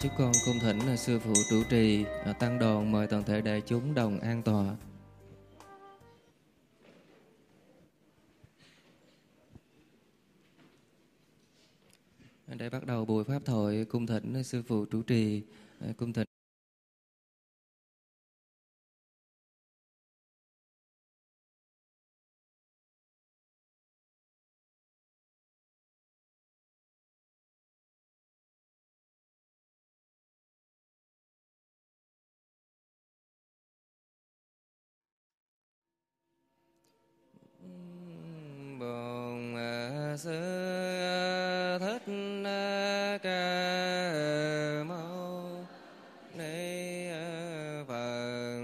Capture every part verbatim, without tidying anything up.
Chúng con cung thỉnh là sư phụ trụ trì, tăng đoàn mời toàn thể đại chúng đồng an tọa. Để bắt đầu buổi pháp thoại, cung thỉnh sư phụ trụ trì, cung thỉnh Bổn Sư Thích Ca Mâu Ni Phật.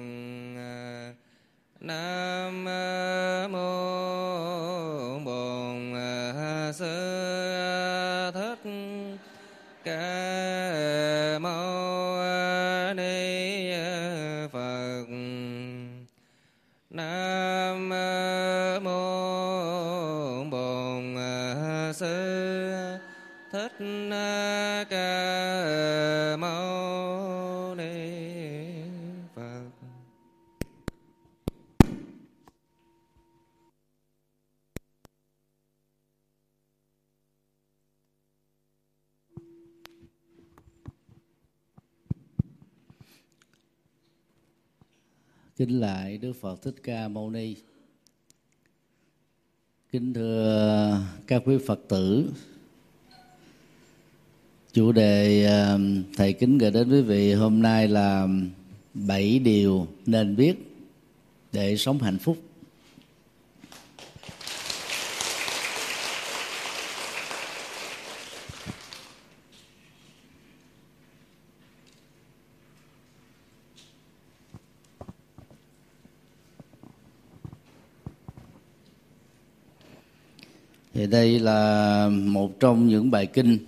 Nam mô Bổn Sư Thích Ca Mâu Ni Phật. Nam mô Bổn Sư Thích Ca Mâu Ni Phật. Kính lạy Đức Phật Thích Ca Mâu Ni. Kính thưa các quý Phật tử, chủ đề thầy kính gửi đến quý vị hôm nay là bảy điều nên biết để sống hạnh phúc. Thì đây là một trong những bài kinh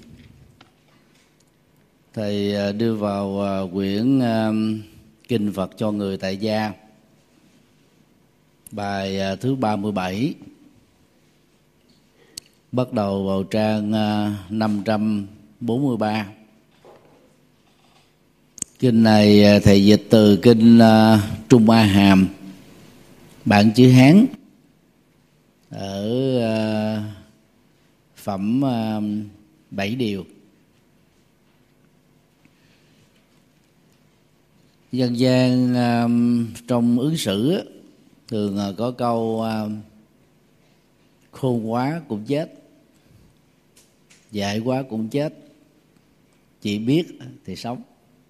thầy đưa vào quyển Kinh Phật cho người tại gia, bài thứ ba mươi bảy, bắt đầu vào trang năm trăm bốn mươi ba. Kinh này thầy dịch từ kinh Trung A Hàm, bản chữ Hán, ở phẩm bảy điều. Dân gian trong ứng xử thường có câu khôn quá cũng chết, dại quá cũng chết, chỉ biết thì sống.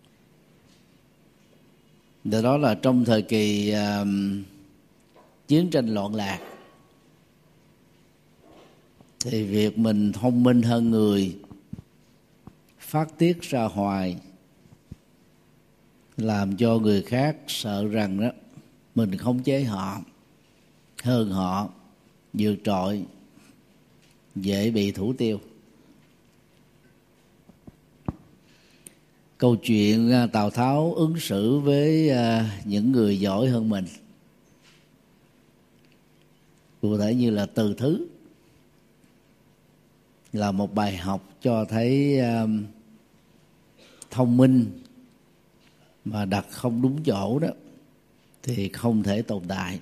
Do đó là trong thời kỳ chiến tranh loạn lạc thì việc mình thông minh hơn người, phát tiết ra hoài, làm cho người khác sợ rằng đó mình khống chế họ, hơn họ, vượt trội, dễ bị thủ tiêu. Câu chuyện Tào Tháo ứng xử với những người giỏi hơn mình, cụ thể như là Từ Thứ, là một bài học cho thấy thông minh mà đặt không đúng chỗ đó thì không thể tồn tại.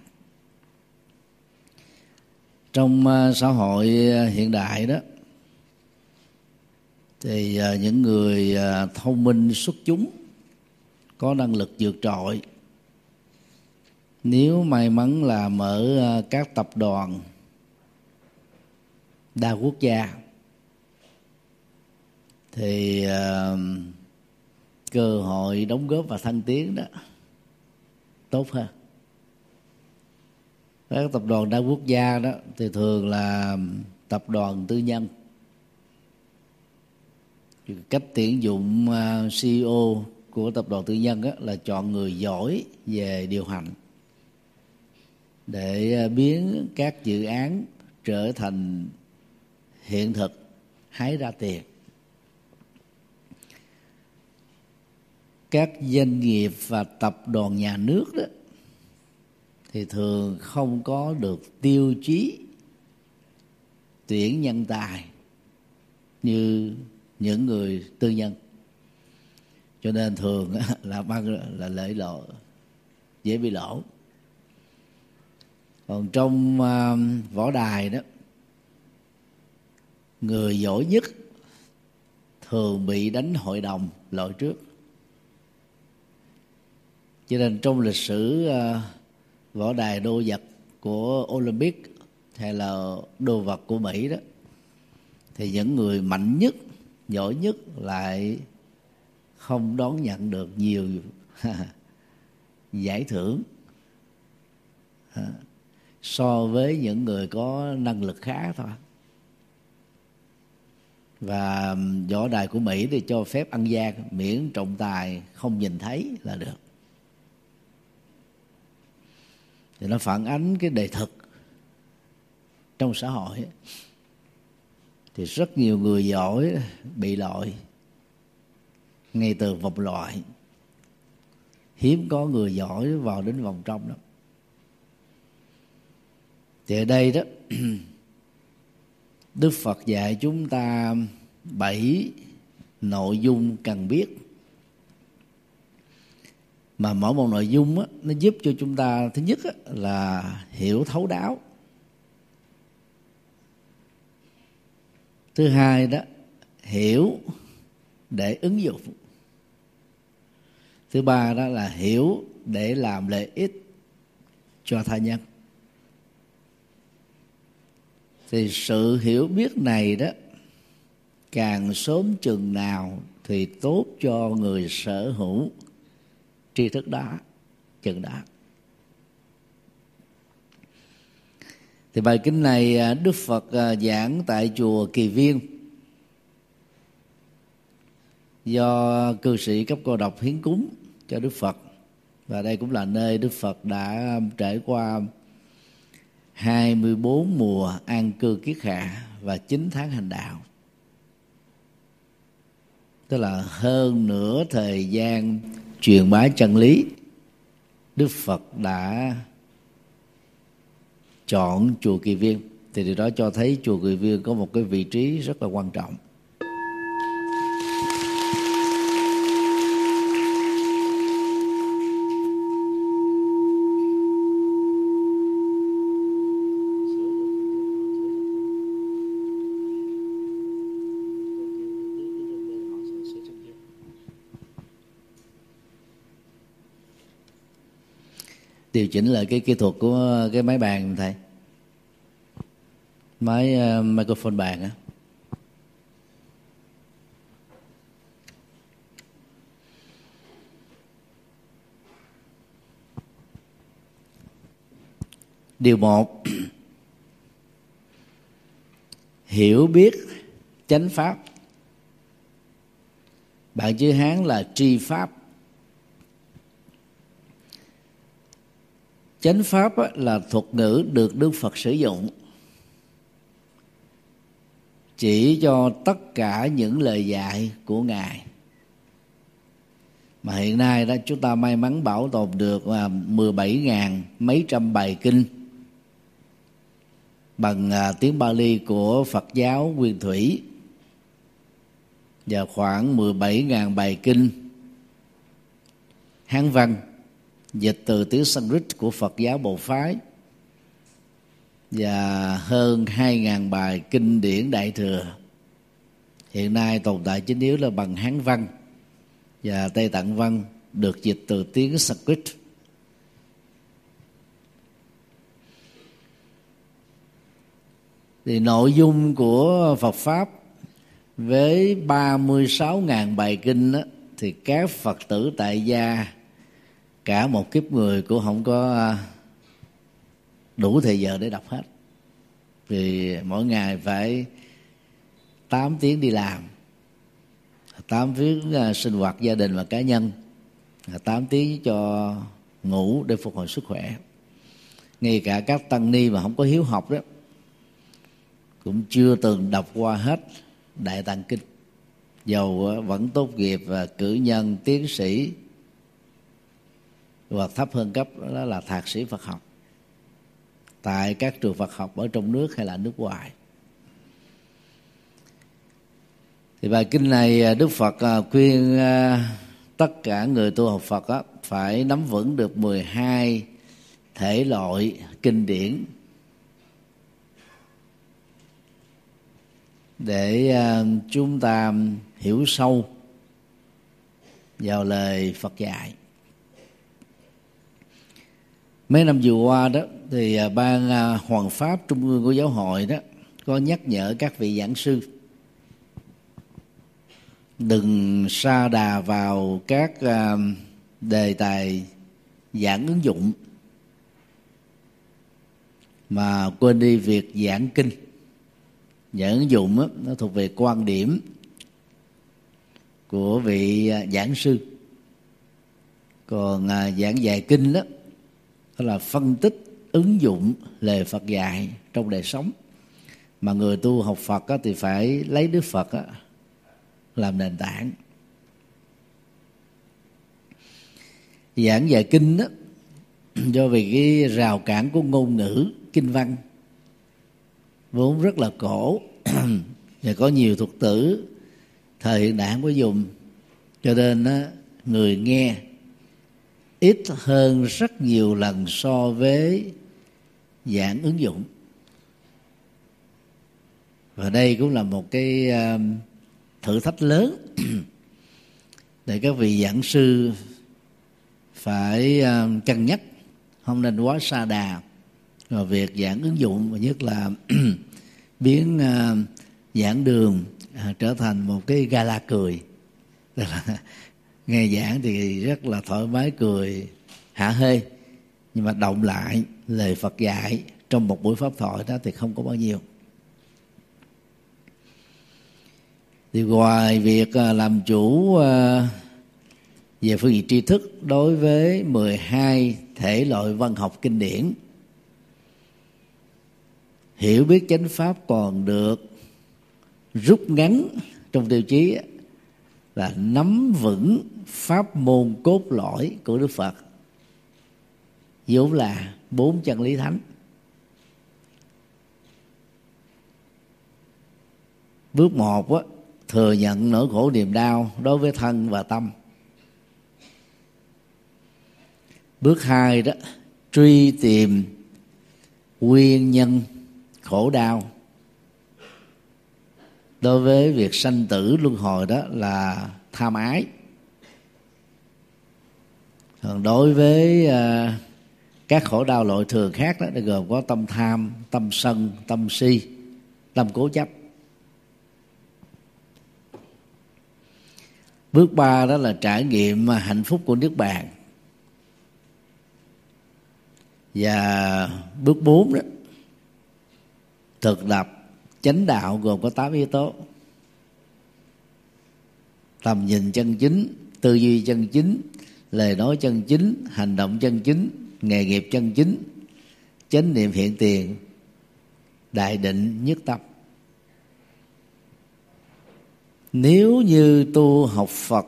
Trong xã hội hiện đại đó thì những người thông minh xuất chúng, có năng lực vượt trội, nếu may mắn làm ở các tập đoàn đa quốc gia thì uh, cơ hội đóng góp và thăng tiến đó tốt hơn. Các tập đoàn đa quốc gia đó thì thường là tập đoàn tư nhân. Cách tuyển dụng uh, xê e ô của tập đoàn tư nhân đó là chọn người giỏi về điều hành để uh, biến các dự án trở thành hiện thực, hái ra tiền. Các doanh nghiệp và tập đoàn nhà nước đó thì thường không có được tiêu chí tuyển nhân tài như những người tư nhân. cho nên thường là băng là lễ lộ, dễ bị lỗ. Còn trong uh, võ đài đó, người giỏi nhất thường bị đánh hội đồng lội trước. Cho nên trong lịch sử uh, võ đài đô vật của Olympic hay là đô vật của Mỹ đó, thì những người mạnh nhất, giỏi nhất lại không đón nhận được nhiều giải thưởng so với những người có năng lực khá thôi. Và võ đài của Mỹ thì cho phép ăn gian, miễn trọng tài không nhìn thấy là được. Thì nó phản ánh cái đề thực trong xã hội. Thì rất nhiều người giỏi bị loại ngay từ vòng loại, hiếm có người giỏi vào đến vòng trong đó. Thì ở đây đó, Đức Phật dạy chúng ta bảy nội dung cần biết, mà mỗi một nội dung á, nó giúp cho chúng ta thứ nhất á, là hiểu thấu đáo. Thứ hai đó, hiểu để ứng dụng. Thứ ba đó là hiểu để làm lợi ích cho tha nhân. Thì sự hiểu biết này đó, càng sớm chừng nào thì tốt cho người sở hữu tri thức đó chừng đó. Thì bài kinh này Đức Phật giảng tại chùa Kỳ Viên, do cư sĩ cấp cô độc hiến cúng cho Đức Phật. Và đây cũng là nơi Đức Phật đã trải qua hai mươi bốn mùa an cư kiết hạ và chín tháng hành đạo. Tức là hơn nửa thời gian truyền bá chân lý, Đức Phật đã chọn chùa Kỳ Viên. Thì điều đó cho thấy chùa Kỳ Viên có một cái vị trí rất là quan trọng. Điều chỉnh lại cái kỹ thuật của cái máy bàn thầy, máy uh, microphone bàn á. Điều một, hiểu biết chánh pháp. Bản chữ Hán là tri pháp. Chánh pháp là thuật ngữ được Đức Phật sử dụng chỉ cho tất cả những lời dạy của Ngài. Mà hiện nay đó chúng ta may mắn bảo tồn được mười bảy nghìn mấy trăm bài kinh bằng tiếng Pali của Phật giáo Nguyên Thủy, và khoảng mười bảy nghìn bài kinh Hán văn dịch từ tiếng Sanskrit của Phật giáo Bộ Phái, và hơn hai nghìn bài kinh điển Đại Thừa hiện nay tồn tại chính yếu là bằng Hán văn và Tây Tạng văn, được dịch từ tiếng Sanskrit. Thì nội dung của Phật Pháp với ba mươi sáu nghìn bài kinh đó, thì các Phật tử tại gia cả một kiếp người cũng không có đủ thời giờ để đọc hết. Vì mỗi ngày phải tám tiếng đi làm, tám tiếng sinh hoạt gia đình và cá nhân, tám tiếng cho ngủ để phục hồi sức khỏe. Ngay cả các tăng ni mà không có hiếu học đó cũng chưa từng đọc qua hết Đại Tạng Kinh, dầu vẫn tốt nghiệp và cử nhân, tiến sĩ hoặc thấp hơn cấp đó là thạc sĩ Phật học tại các trường Phật học ở trong nước hay là nước ngoài. Thì bài kinh này Đức Phật khuyên tất cả người tu học Phật á, phải nắm vững được mười hai thể loại kinh điển để uh, chúng ta hiểu sâu vào lời Phật dạy. Mấy năm vừa qua đó thì uh, ban uh, Hoàng Pháp Trung ương của Giáo hội đó có nhắc nhở các vị giảng sư đừng sa đà vào các uh, đề tài giảng ứng dụng mà quên đi việc giảng kinh. Giảng ứng dụng á, nó thuộc về quan điểm của vị giảng sư, còn à, giảng dạy kinh đó, đó là phân tích ứng dụng lời Phật dạy trong đời sống. Mà người tu học Phật á, thì phải lấy Đức Phật á, làm nền tảng. Giảng dạy kinh đó, do vì cái rào cản của ngôn ngữ kinh văn vốn rất là cổ và có nhiều thuật tử thời hiện đại không có dùng, cho nên á, người nghe ít hơn rất nhiều lần so với giảng ứng dụng. Và đây cũng là một cái uh, thử thách lớn để các vị giảng sư phải uh, cân nhắc, không nên quá sa đà vào việc giảng ứng dụng, và nhất là biến uh, giảng đường uh, trở thành một cái gala cười. Tức là nghe giảng thì rất là thoải mái cười hả hê, nhưng mà động lại lời Phật dạy trong một buổi pháp thoại đó thì không có bao nhiêu. Thì ngoài việc uh, làm chủ uh, về phương diện tri thức đối với mười hai thể loại văn học kinh điển, hiểu biết chánh pháp còn được rút ngắn trong tiêu chí là nắm vững pháp môn cốt lõi của Đức Phật, vốn là bốn chân lý thánh. Bước một á, thừa nhận nỗi khổ niềm đau đối với thân và tâm. Bước hai đó, truy tìm nguyên nhân khổ đau. Đối với việc sanh tử luân hồi đó là tham ái. Còn đối với uh, các khổ đau loại thường khác đó, nó gồm có tâm tham, tâm sân, tâm si, tâm cố chấp. Bước ba đó là trải nghiệm hạnh phúc của Niết Bàn. Và bước bốn đó, thực tập chánh đạo gồm có tám yếu tố: tầm nhìn chân chính, tư duy chân chính, lời nói chân chính, hành động chân chính, nghề nghiệp chân chính, chánh niệm hiện tiền, đại định nhất tâm. Nếu như tu học Phật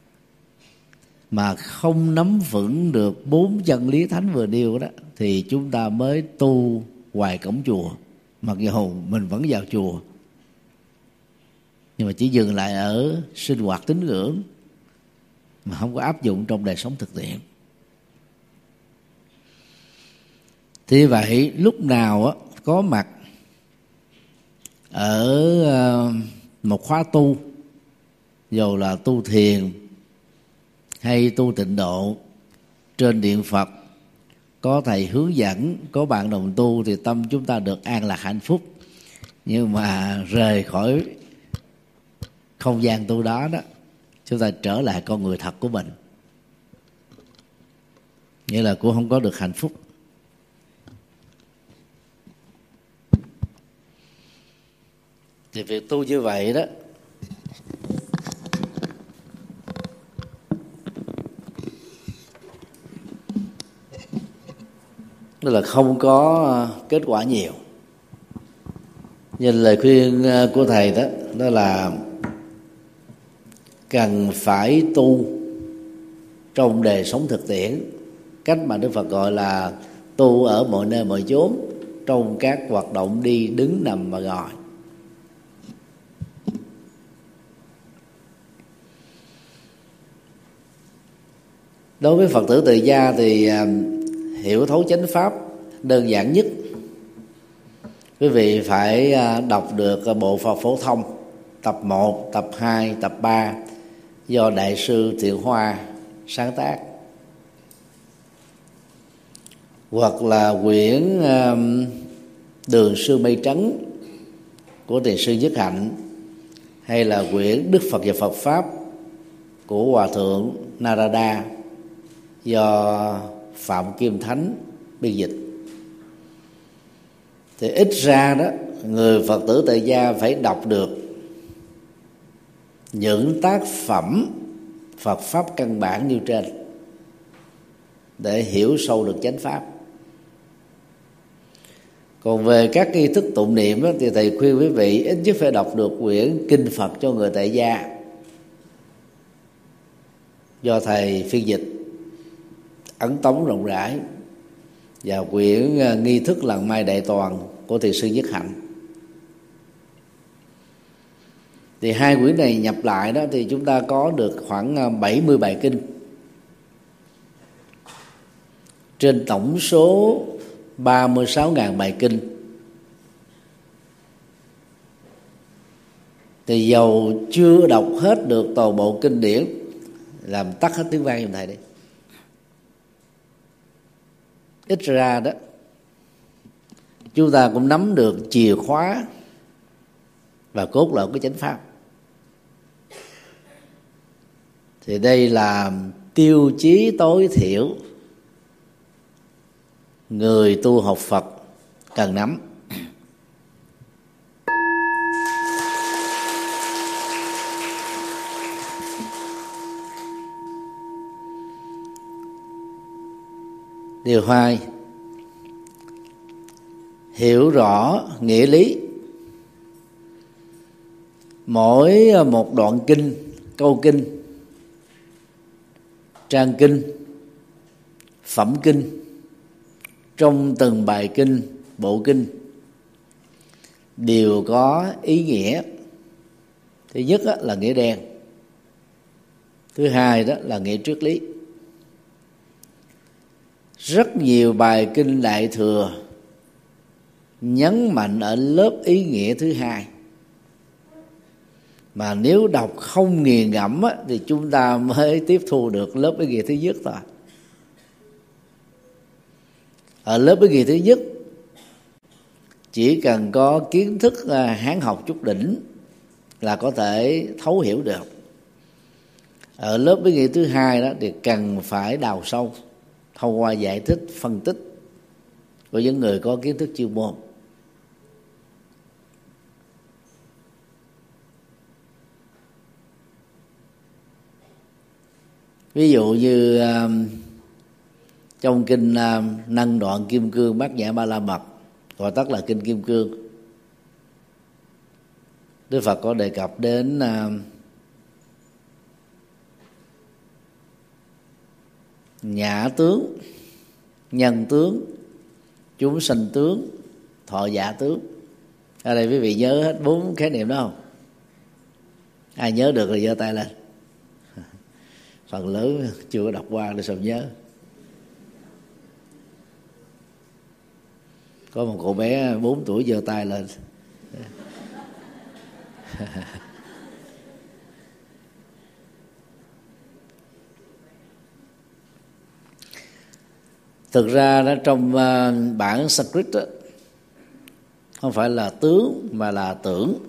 mà không nắm vững được bốn chân lý thánh vừa nêu đó, thì chúng ta mới tu ngoài cổng chùa, mặc dù mình vẫn vào chùa, nhưng mà chỉ dừng lại ở sinh hoạt tín ngưỡng mà không có áp dụng trong đời sống thực tiễn. Thì vậy, lúc nào á, có mặt ở một khóa tu, dù là tu thiền hay tu tịnh độ, trên điện Phật có thầy hướng dẫn, có bạn đồng tu, thì tâm chúng ta được an lạc hạnh phúc. Nhưng mà rời khỏi không gian tu đó đó, chúng ta trở lại con người thật của mình, nghĩa là cũng không có được hạnh phúc. Thì việc tu như vậy đó tức là không có kết quả nhiều. Nên lời khuyên của thầy đó đó là cần phải tu trong đời sống thực tiễn, cách mà Đức Phật gọi là tu ở mọi nơi mọi chốn, trong các hoạt động đi đứng nằm và ngồi. Đối với Phật tử tại gia thì hiểu thấu chánh pháp đơn giản nhất, quý vị phải đọc được bộ Phật phổ thông tập một, tập hai, tập ba do Đại sư Thiệu Hoa sáng tác, hoặc là quyển Đường Sư Mây Trắng của Thiền sư Nhất Hạnh, hay là quyển Đức Phật và Phật Pháp của Hòa thượng Narada do Phạm Kim Thánh biên dịch. Thì ít ra đó, người Phật tử tại gia phải đọc được những tác phẩm Phật Pháp căn bản như trên để hiểu sâu được chánh pháp. Còn về các nghi thức tụng niệm đó, thì thầy khuyên quý vị ít nhất phải đọc được quyển Kinh Phật cho người tại gia do thầy phiên dịch ấn tống rộng rãi, và quyển Nghi thức Làng Mai Đại Toàn của Thiền sư Nhất Hạnh. Thì hai quyển này nhập lại đó thì chúng ta có được khoảng bảy mươi bài kinh trên tổng số ba mươi sáu nghìn bài kinh. Thì dầu chưa đọc hết được toàn bộ kinh điển, làm tắt hết tiếng vang giùm thầy đi. Ít ra đó chúng ta cũng nắm được chìa khóa và cốt lõi của chánh pháp. Thì đây là tiêu chí tối thiểu người tu học Phật cần nắm. Điều hai, hiểu rõ nghĩa lý. Mỗi một đoạn kinh, câu kinh, trang kinh, phẩm kinh trong từng bài kinh, bộ kinh đều có ý nghĩa. Thứ nhất là nghĩa đen, thứ hai đó là nghĩa triết lý. Rất nhiều bài kinh Đại Thừa nhấn mạnh ở lớp ý nghĩa thứ hai, mà nếu đọc không nghiền ngẫm á, thì chúng ta mới tiếp thu được lớp ý nghĩa thứ nhất thôi. Ở lớp ý nghĩa thứ nhất chỉ cần có kiến thức Hán học chút đỉnh là có thể thấu hiểu được. Ở lớp ý nghĩa thứ hai đó thì cần phải đào sâu thông qua giải thích, phân tích của những người có kiến thức chuyên môn. Ví dụ như uh, trong kinh uh, Năng Đoạn Kim Cương Bát Nhã Ba La Mật, gọi tắt là kinh Kim Cương, Đức Phật có đề cập đến uh, nhã tướng, nhân tướng, chúng sanh tướng, thọ giả tướng. Ở đây quý vị nhớ hết bốn khái niệm đó không? Ai nhớ được thì giơ tay lên. Phần lớn chưa có đọc qua để sao nhớ. Có một cậu bé bốn tuổi giơ tay lên. Thực ra đó, trong uh, bản Sanskrit đó, không phải là tướng mà là tưởng.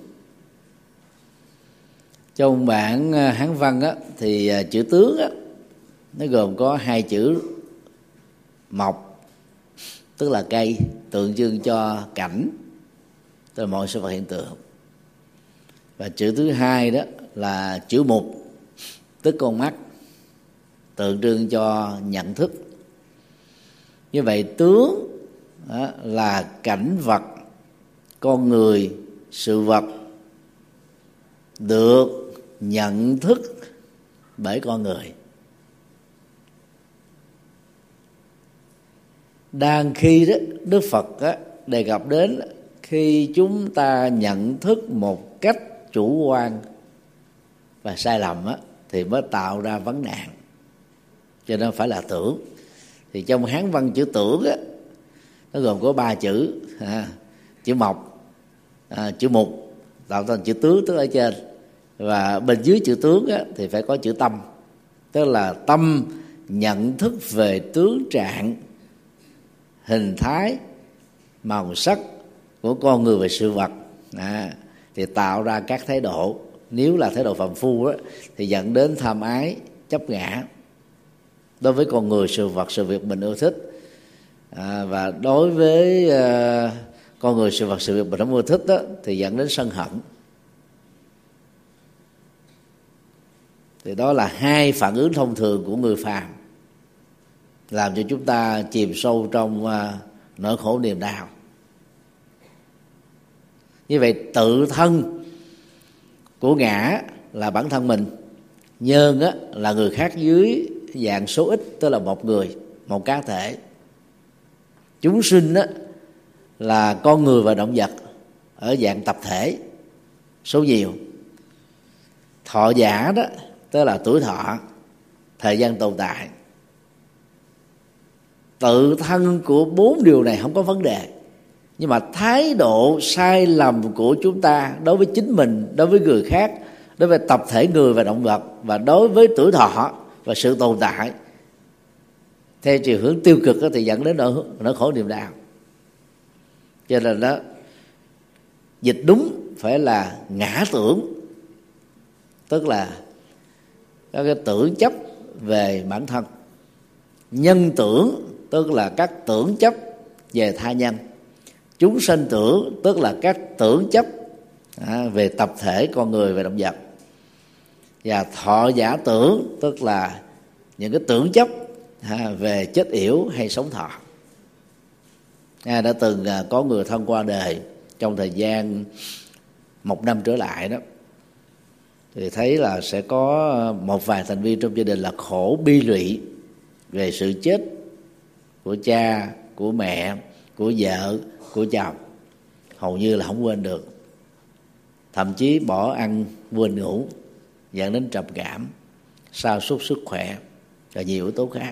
Trong bản uh, Hán văn á, thì uh, chữ tướng á, nó gồm có hai chữ mộc, tức là cây, tượng trưng cho cảnh, tức là mọi sự vật hiện tượng. Và chữ thứ hai đó là chữ mục, tức con mắt, tượng trưng cho nhận thức. Như vậy tướng đó là cảnh vật, con người, sự vật được nhận thức bởi con người. Đang khi đó Đức Phật đó, đề cập đến khi chúng ta nhận thức một cách chủ quan và sai lầm đó, thì mới tạo ra vấn nạn. cho nên phải là tưởng. Thì trong Hán văn chữ tưởng á, nó gồm có ba chữ, à, chữ mộc, à, chữ mục tạo thành chữ tướng, tức ở trên, và bên dưới chữ tướng á, thì phải có chữ tâm, tức là tâm nhận thức về tướng trạng, hình thái, màu sắc của con người và sự vật, à, thì tạo ra các thái độ. Nếu là thái độ phàm phu á, thì dẫn đến tham ái, chấp ngã đối với con người, sự vật, sự việc mình yêu thích, à, và đối với uh, con người, sự vật, sự việc mình không yêu thích đó, thì dẫn đến sân hận. Thì đó là hai phản ứng thông thường của người phàm, làm cho chúng ta chìm sâu trong uh, nỗi khổ niềm đau. Như vậy tự thân của ngã là bản thân mình, nhân á, là người khác dưới dạng số ít, tức là một người, một cá thể. Chúng sinh á, là con người và động vật ở dạng tập thể, số nhiều. Thọ giả đó, tức là tuổi thọ, thời gian tồn tại. Tự thân của bốn điều này không có vấn đề, nhưng mà thái độ sai lầm của chúng ta đối với chính mình, đối với người khác, đối với tập thể người và động vật, và đối với tuổi thọ và sự tồn tại theo chiều hướng tiêu cực đó, thì dẫn đến nỗi, nỗi khổ niềm đau. Cho nên đó, dịch đúng phải là ngã tưởng, tức là các cái tưởng chấp về bản thân. Nhân tưởng tức là các tưởng chấp về tha nhân. Chúng sanh tưởng tức là các tưởng chấp à, về tập thể con người và động vật. Và thọ giả tưởng tức là những cái tưởng chấp à, về chết yểu hay sống thọ. À, đã từng à, có người thân qua đời trong thời gian một năm trở lại đó, thì thấy là sẽ có một vài thành viên trong gia đình là khổ bi lụy về sự chết của cha, của mẹ, của vợ, của chồng, hầu như là không quên được. Thậm chí bỏ ăn quên ngủ, dẫn đến trầm cảm, sa sút sức khỏe và nhiều yếu tố khác.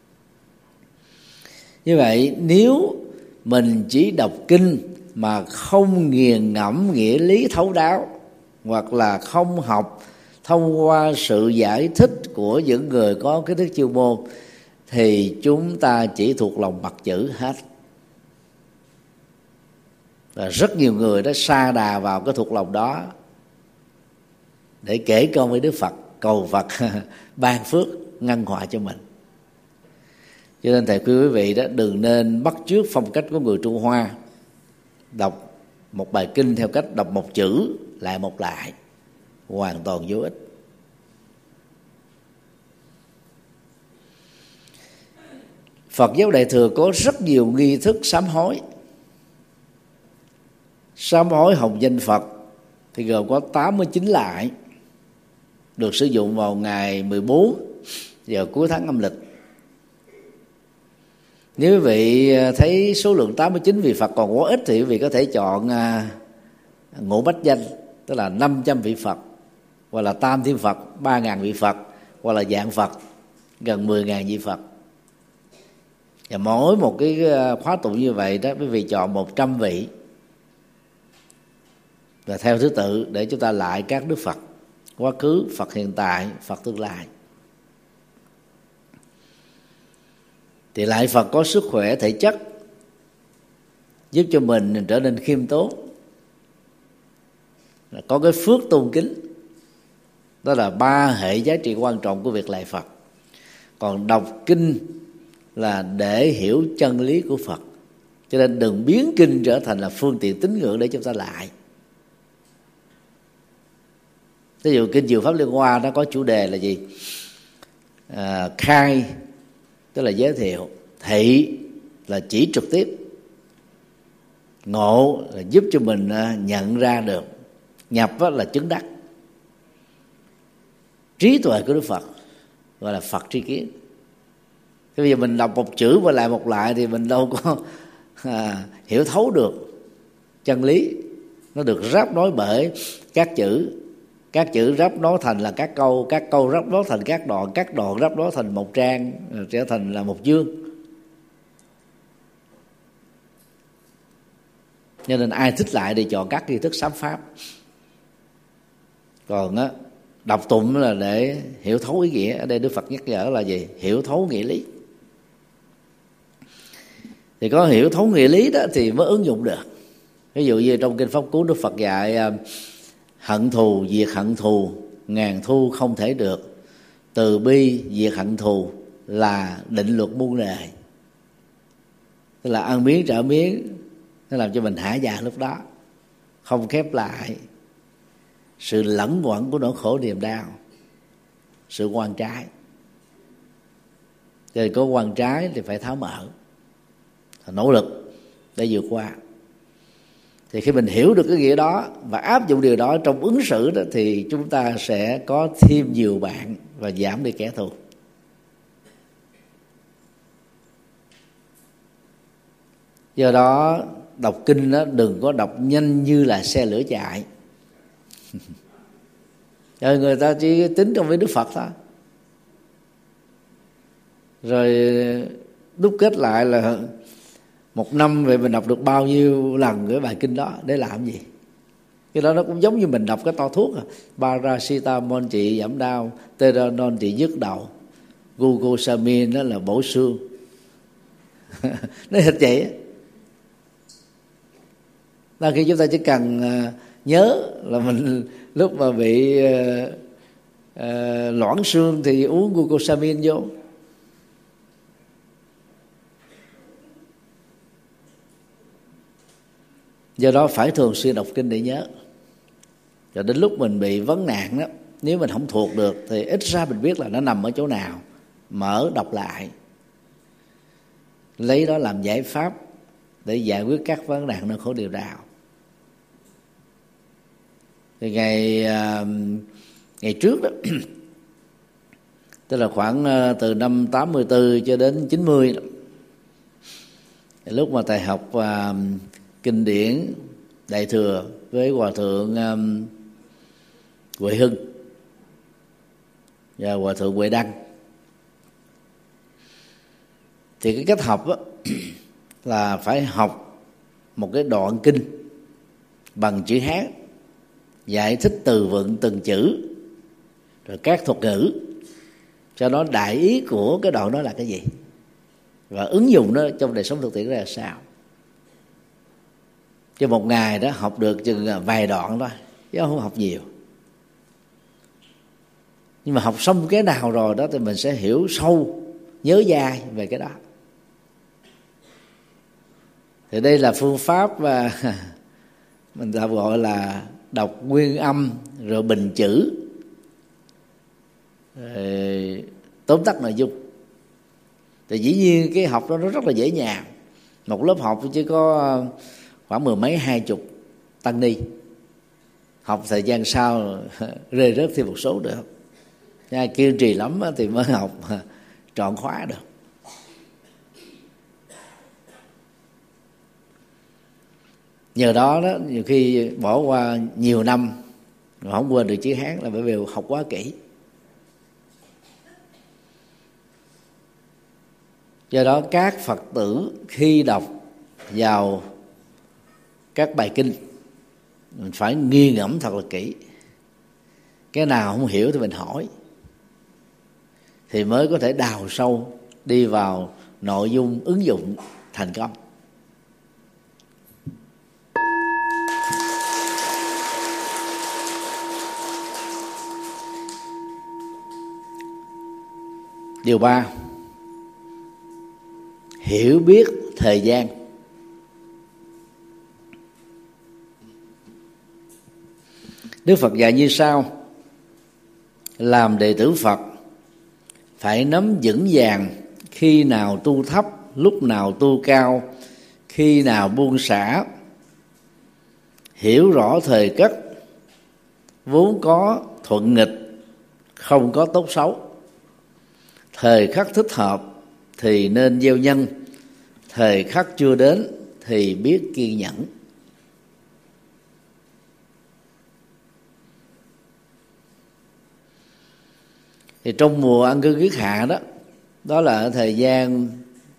Như vậy nếu mình chỉ đọc kinh mà không nghiền ngẫm nghĩa lý thấu đáo, hoặc là không học thông qua sự giải thích của những người có kiến thức chuyên môn, thì chúng ta chỉ thuộc lòng bặt chữ hết. Và rất nhiều người đã sa đà vào cái thuộc lòng đó để kể công với Đức Phật, cầu Phật ban phước ngăn họa cho mình. Cho nên thầy khuyên quý vị đó, đừng nên bắt chước phong cách của người Trung Hoa, đọc một bài kinh theo cách đọc một chữ lại một lại, hoàn toàn vô ích. Phật giáo Đại thừa có rất nhiều nghi thức sám hối. Sám hối hồng danh Phật thì gồm có tám mươi chín lại, được sử dụng vào ngày mười bốn giờ cuối tháng âm lịch. Nếu quý vị thấy số lượng tám mươi chín vị Phật còn quá ít thì quý vị có thể chọn ngũ bách danh, tức là năm trăm vị Phật, hoặc là tam thiên Phật, ba ngàn vị Phật, hoặc là dạng Phật, gần mười ngàn vị Phật. Và mỗi một cái khóa tụng như vậy đó, quý vị chọn một trăm vị, và theo thứ tự để chúng ta lại các Đức Phật quá khứ, Phật hiện tại, Phật tương lai. Thì lại Phật có sức khỏe thể chất, giúp cho mình trở nên khiêm tốn, có cái phước tôn kính. Đó là ba hệ giá trị quan trọng của việc lại Phật. Còn đọc kinh là để hiểu chân lý của Phật, cho nên đừng biến kinh trở thành là phương tiện tín ngưỡng để chúng ta lại. Ví dụ kinh Diệu Pháp Liên Hoa nó có chủ đề là gì? À, khai tức là giới thiệu, thị là chỉ trực tiếp, ngộ là giúp cho mình nhận ra được, nhập là chứng đắc. Trí tuệ của Đức Phật gọi là Phật tri kiến. Thế bây giờ mình đọc một chữ và lại một lại thì mình đâu có à, hiểu thấu được chân lý. Nó được ráp nối bởi các chữ, các chữ ráp nối thành là các câu, các câu ráp nối thành các đoạn, các đoạn ráp nối thành một trang, trở thành là một chương. Cho nên ai thích lại thì chọn các nghi thức sám pháp. Còn á, đọc tụng là để hiểu thấu ý nghĩa. Ở đây Đức Phật nhắc nhở là gì? Hiểu thấu nghĩa lý. Thì có hiểu thấu nghĩa lý đó thì mới ứng dụng được. Ví dụ như trong kinh Pháp Cú, Đức Phật dạy hận thù diệt hận thù, ngàn thu không thể được. Từ bi diệt hận thù là định luật muôn đời. Tức là ăn miếng trả miếng, nó làm cho mình hả dạ lúc đó, không khép lại sự lẫn quẩn của nỗi khổ niềm đau, sự quan trái. Cho nên có quan trái thì phải tháo mở, nỗ lực để vượt qua. Thì khi mình hiểu được cái nghĩa đó và áp dụng điều đó trong ứng xử đó, thì chúng ta sẽ có thêm nhiều bạn và giảm đi kẻ thù. Do đó đọc kinh đó đừng có đọc nhanh như là xe lửa chạy. Rồi người ta chỉ tính trong với Đức Phật thôi. Rồi đúc kết lại là một năm về mình đọc được bao nhiêu lần cái bài kinh đó để làm gì? Cái đó nó cũng giống như mình đọc cái to thuốc à. Paracetamol trị giảm đau, Teranol trị nhức đầu, Glucosamine đó là bổ xương. Nó thật vậy. Đôi khi chúng ta chỉ cần nhớ là mình lúc mà bị uh, uh, loãng xương thì uống Glucosamine vô. Do đó phải thường xuyên đọc kinh để nhớ. Rồi đến lúc mình bị vấn nạn đó, nếu mình không thuộc được thì ít ra mình biết là nó nằm ở chỗ nào, mở đọc lại, lấy đó làm giải pháp để giải quyết các vấn nạn nỗi khổ niềm đau. Thì ngày ngày trước đó, tức là khoảng từ năm tám mươi tư cho đến chín mươi đó, lúc mà thầy học uh, kinh điển Đại Thừa với Hòa Thượng um, Huệ Hưng và Hòa Thượng Huệ Đăng, thì cái cách học đó, là phải học một cái đoạn kinh bằng chữ Hán, giải thích từ vựng từng chữ, rồi các thuật ngữ, cho nó đại ý của cái đoạn đó là cái gì, và ứng dụng nó trong đời sống thực tiễn ra là sao. Chứ một ngày đó học được chừng vài đoạn thôi, chứ không học nhiều. Nhưng mà học xong cái nào rồi đó thì mình sẽ hiểu sâu, nhớ dai về cái đó. Thì đây là phương pháp và mình ta gọi là đọc nguyên âm rồi bình chữ, rồi tóm tắt nội dung. Thì dĩ nhiên cái học đó nó rất là dễ dàng. Một lớp học chỉ có khoảng mười mấy hai chục tăng ni, học thời gian sau rơi rớt thêm một số được. Ai kiên trì lắm thì mới học trọn khóa được. Nhờ đó đó nhiều khi bỏ qua nhiều năm mà không quên được chữ Hán là bởi vì học quá kỹ. Do đó các Phật tử khi đọc vào các bài kinh mình phải nghiền ngẫm thật là kỹ. Cái nào không hiểu thì mình hỏi, thì mới có thể đào sâu đi vào nội dung ứng dụng thành công. Điều ba, hiểu biết thời gian. Đức Phật dạy như sau: làm đệ tử Phật phải nắm vững vàng khi nào tu thấp, lúc nào tu cao, khi nào buông xả, hiểu rõ thời cất, vốn có thuận nghịch, không có tốt xấu. Thời khắc thích hợp thì nên gieo nhân, thời khắc chưa đến thì biết kiên nhẫn. Thì trong mùa An Cư Kiết Hạ đó, đó là thời gian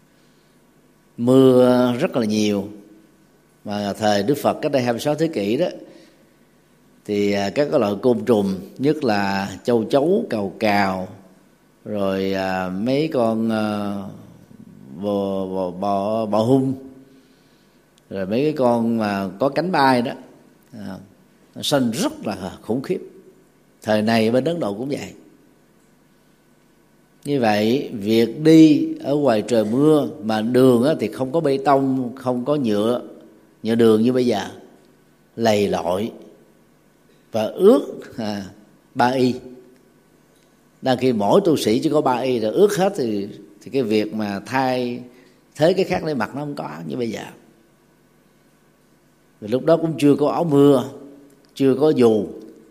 mưa rất là nhiều. Mà thời Đức Phật cách đây hai mươi sáu thế kỷ đó, thì các loại côn trùng, nhất là châu chấu, cào cào, rồi à, mấy con à, bò, bò, bò, bò hung, rồi mấy cái con mà có cánh bay đó, à, nó sinh rất là khủng khiếp. Thời này bên Ấn Độ cũng vậy. Như vậy việc đi ở ngoài trời mưa mà đường thì không có bê tông, không có nhựa nhựa đường như bây giờ, lầy lội và ướt à, ba y. Đang khi mỗi tu sĩ chỉ có ba y rồi ướt hết thì thì cái việc mà thay thế cái khác để mặc nó không có như bây giờ. Vì lúc đó cũng chưa có áo mưa, chưa có dù.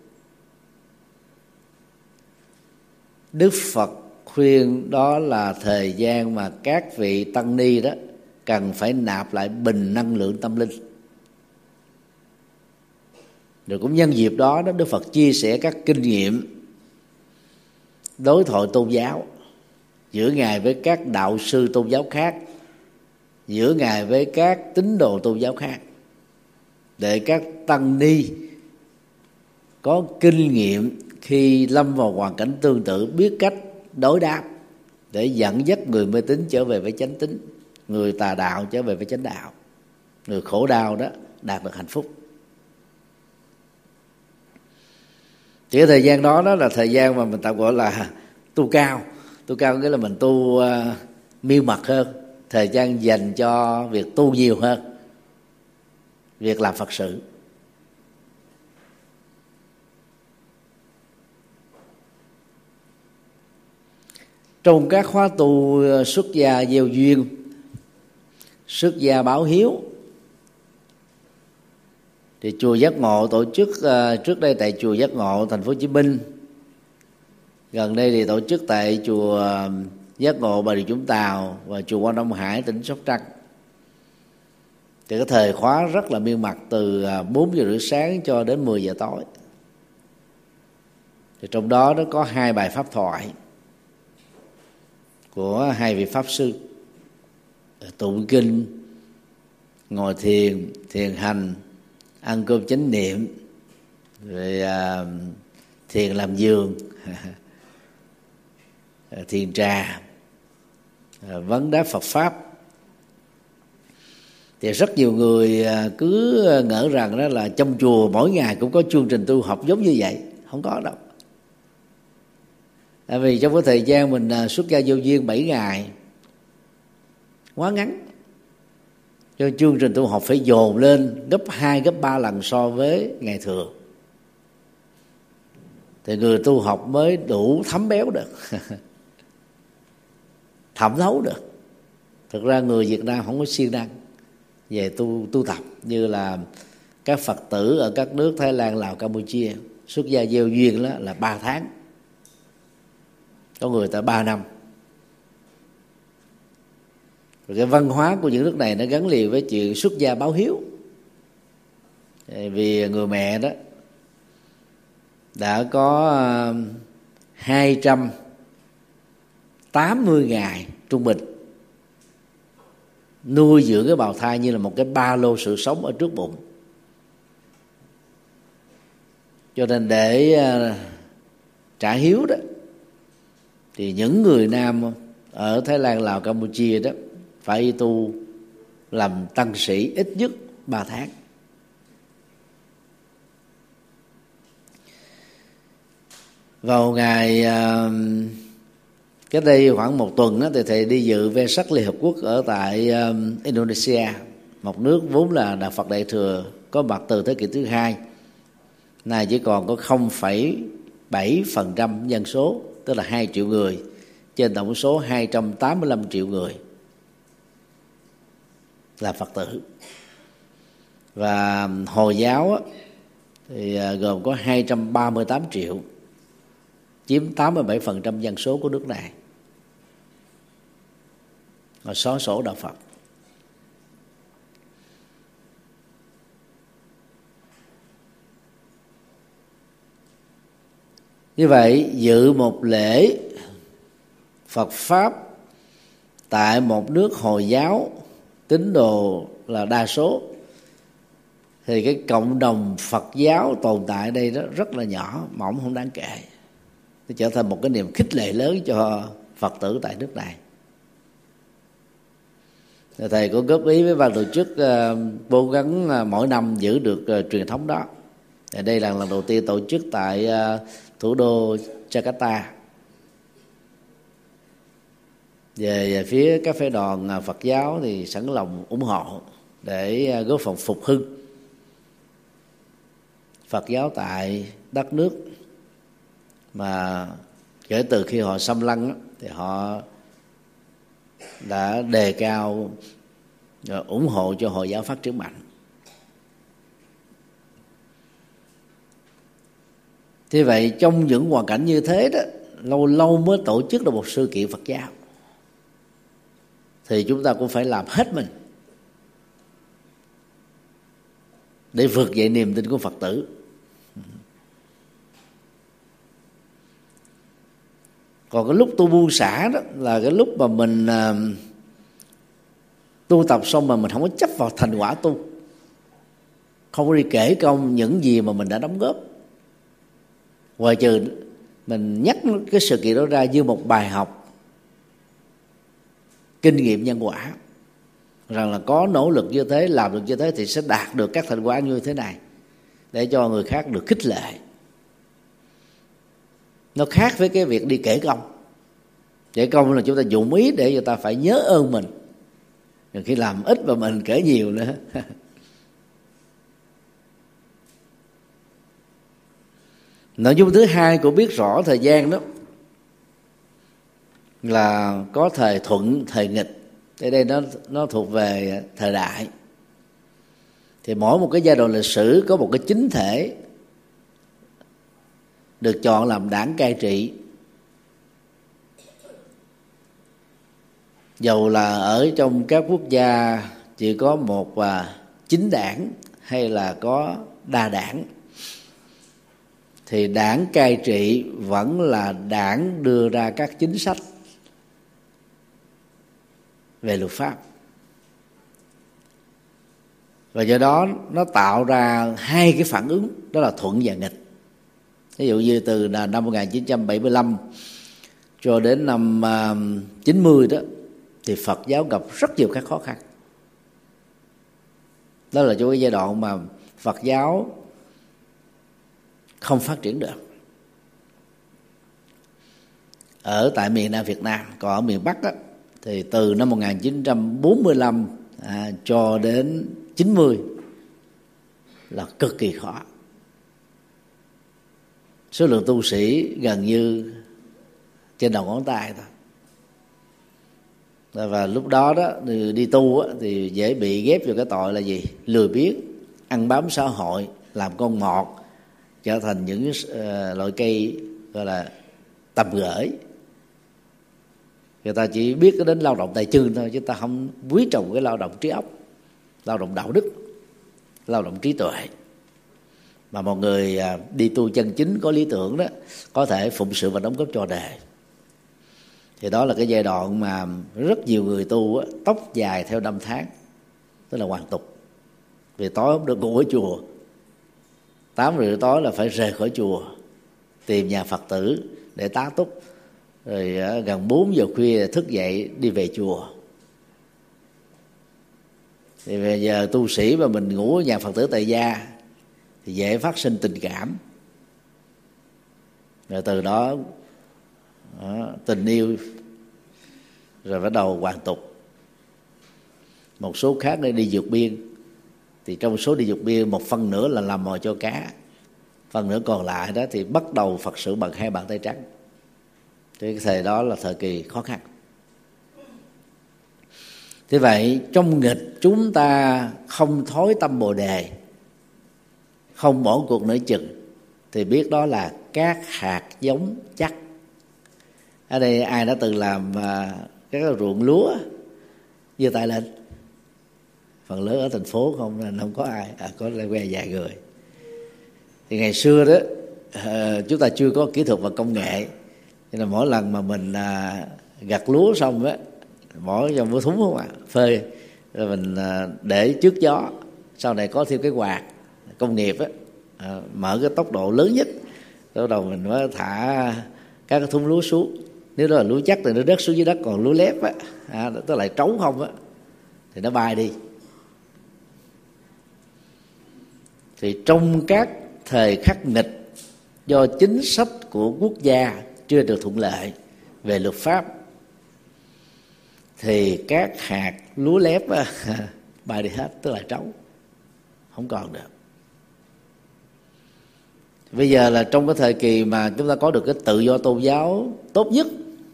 Đức Phật khuyên đó là thời gian mà các vị tăng ni đó cần phải nạp lại bình năng lượng tâm linh. Rồi cũng nhân dịp đó, đó Đức Phật chia sẻ các kinh nghiệm đối thoại tôn giáo giữa Ngài với các đạo sư tôn giáo khác, giữa Ngài với các tín đồ tôn giáo khác, để các tăng ni có kinh nghiệm khi lâm vào hoàn cảnh tương tự biết cách đối đáp, để dẫn dắt người mê tín trở về với chánh tín, người tà đạo trở về với chánh đạo, người khổ đau đó đạt được hạnh phúc. Chỉ thời gian đó đó là thời gian mà mình tạm gọi là tu cao. Tu cao nghĩa là mình tu uh, miên mật hơn, thời gian dành cho việc tu nhiều hơn, việc làm Phật sự. Trong các khóa tu xuất gia gieo duyên, xuất gia báo hiếu, thì chùa Giác Ngộ tổ chức uh, trước đây tại chùa Giác Ngộ thành phố Hồ Chí Minh, gần đây thì tổ chức tại chùa Giác Ngộ Bà Rịa Vũng Tàu và chùa Quan Đông Hải tỉnh Sóc Trăng. Thì cái thời khóa rất là miên mật, từ bốn giờ rưỡi sáng cho đến mười giờ tối. Thì trong đó nó có hai bài pháp thoại của hai vị pháp sư, tụng kinh, ngồi thiền, thiền hành, ăn cơm chánh niệm, rồi à, thiền làm giường, thiền trà, vấn đáp Phật pháp. Thì rất nhiều người cứ ngỡ rằng đó là trong chùa mỗi ngày cũng có chương trình tu học giống như vậy. Không có đâu. Tại vì trong cái thời gian mình xuất gia vô duyên bảy ngày quá ngắn, cho chương trình tu học phải dồn lên gấp hai, gấp ba lần so với ngày thường, thì người tu học mới đủ thấm béo được, thẩm thấu được. Thực ra người Việt Nam không có siêng năng về tu tu tập như là các Phật tử ở các nước Thái Lan, Lào, Campuchia. Xuất gia gieo duyên đó là ba tháng, có người ta ba năm. Rồi cái văn hóa của những nước này nó gắn liền với chuyện xuất gia báo hiếu. Vì người mẹ đó đã có hai trăm tám mươi ngày trung bình nuôi dưỡng cái bào thai như là một cái ba lô sự sống ở trước bụng. Cho nên để trả hiếu đó, thì những người nam ở Thái Lan, Lào, Campuchia đó phải tu làm tăng sĩ ít nhất ba tháng. Vào ngày cách đây khoảng một tuần đó, thì thầy đi dự ve sắc Liên Hợp Quốc ở tại Indonesia, một nước vốn là đạo Phật Đại Thừa có mặt từ thế kỷ thứ hai, nay chỉ còn có không phẩy bảy phần trăm dân số, tức là hai triệu người trên tổng số hai trăm tám mươi lăm triệu người là Phật tử. Và Hồi giáo á, thì gồm có hai trăm ba mươi tám triệu, chiếm tám mươi bảy phần trăm dân số của nước này, và xóa sổ đạo Phật. Như vậy dự một lễ Phật pháp tại một nước Hồi giáo tín đồ là đa số, thì cái cộng đồng Phật giáo tồn tại đây đó rất là nhỏ, mỏng, không đáng kể. Nó trở thành một cái niềm khích lệ lớn cho Phật tử tại nước này. Thầy có góp ý với ban tổ chức uh, cố gắng uh, mỗi năm giữ được uh, truyền thống đó. Thì đây là lần đầu tiên tổ chức tại uh, thủ đô Jakarta. Về phía các phái đoàn uh, Phật giáo thì sẵn lòng ủng hộ để uh, góp phần phục hưng Phật giáo tại đất nước mà kể từ khi họ xâm lăng thì họ đã đề cao ủng hộ cho Hồi giáo phát triển mạnh. Thế vậy trong những hoàn cảnh như thế đó, lâu lâu mới tổ chức được một sự kiện Phật giáo, thì chúng ta cũng phải làm hết mình để vượt dậy niềm tin của Phật tử. Còn cái lúc tu buông xả đó là cái lúc mà mình uh, tu tập xong mà mình không có chấp vào thành quả tu, không có đi kể công những gì mà mình đã đóng góp, ngoài trừ mình nhắc cái sự kiện đó ra như một bài học kinh nghiệm nhân quả, rằng là có nỗ lực như thế, làm được như thế thì sẽ đạt được các thành quả như thế này, để cho người khác được khích lệ. Nó khác với cái việc đi kể công. Kể công là chúng ta dụng ý để người ta phải nhớ ơn mình, rồi khi làm ít và mình kể nhiều nữa. Nội dung thứ hai của biết rõ thời gian đó là có thời thuận, thời nghịch. Ở đây nó nó thuộc về thời đại. Thì mỗi một cái giai đoạn lịch sử có một cái chính thể được chọn làm đảng cai trị. Dầu là ở trong các quốc gia chỉ có một và chính đảng hay là có đa đảng, thì đảng cai trị vẫn là đảng đưa ra các chính sách về luật pháp. Và do đó nó tạo ra hai cái phản ứng, đó là thuận và nghịch. Ví dụ như từ năm một nghìn chín trăm bảy mươi lăm cho đến năm chín mươi đó, thì Phật giáo gặp rất nhiều các khó khăn. Đó là trong cái giai đoạn mà Phật giáo không phát triển được ở tại miền Nam Việt Nam. Còn ở miền Bắc đó, thì từ năm một nghìn chín trăm bốn mươi lăm à, cho đến chín mươi là cực kỳ khó. Số lượng tu sĩ gần như trên đầu ngón tay thôi. Và lúc đó đó đi tu á, thì dễ bị ghép vào cái tội là gì? Lười biếng, ăn bám xã hội, làm con mọt, trở thành những uh, loại cây gọi là tầm gửi. Người ta chỉ biết đến lao động tay chân thôi, chứ ta không quý trọng cái lao động trí óc, lao động đạo đức, lao động trí tuệ. Mà một người đi tu chân chính có lý tưởng đó có thể phụng sự và đóng góp cho đời. Thì đó là cái giai đoạn mà rất nhiều người tu á, tóc dài theo năm tháng, tức là hoàn tục. Vì tối không được ngủ ở chùa, tám rưỡi tối là phải rời khỏi chùa, tìm nhà Phật tử để tá túc, rồi gần bốn giờ khuya thức dậy đi về chùa. Thì bây giờ tu sĩ mà mình ngủ ở nhà Phật tử tại gia thì dễ phát sinh tình cảm, rồi từ đó, đó tình yêu, rồi bắt đầu hoàn tục. Một số khác đi vượt biên, thì trong số đi vượt biên một phần nữa là làm mồi cho cá, phần nữa còn lại đó thì bắt đầu Phật sự bằng hai bàn tay trắng. Thì cái thời đó là thời kỳ khó khăn. Thế vậy trong nghịch chúng ta không thối tâm Bồ Đề, không bỏ cuộc nửa chừng, thì biết đó là các hạt giống chắc. Ở đây ai đã từng làm các ruộng lúa như tại lên? Phần lớn ở thành phố không, nên không có ai, à, có lại que vài người. Thì ngày xưa đó chúng ta chưa có kỹ thuật và công nghệ, nên là mỗi lần mà mình gặt lúa xong á, bỏ vào một thúng không ạ, à, phơi rồi mình để trước gió, sau này có thêm cái quạt công nghiệp á, à, mở cái tốc độ lớn nhất, bắt đầu mình mới thả các cái thúng lúa xuống. Nếu đó là lúa chắc thì nó rớt xuống dưới đất, còn lúa lép á, à, nó lại trống không á thì nó bay đi. Thì trong các thời khắc nghịch do chính sách của quốc gia chưa được thuận lợi về luật pháp, thì các hạt lúa lép á, bay đi hết, tức là trống, không còn được. Bây giờ là trong cái thời kỳ mà chúng ta có được cái tự do tôn giáo tốt nhất,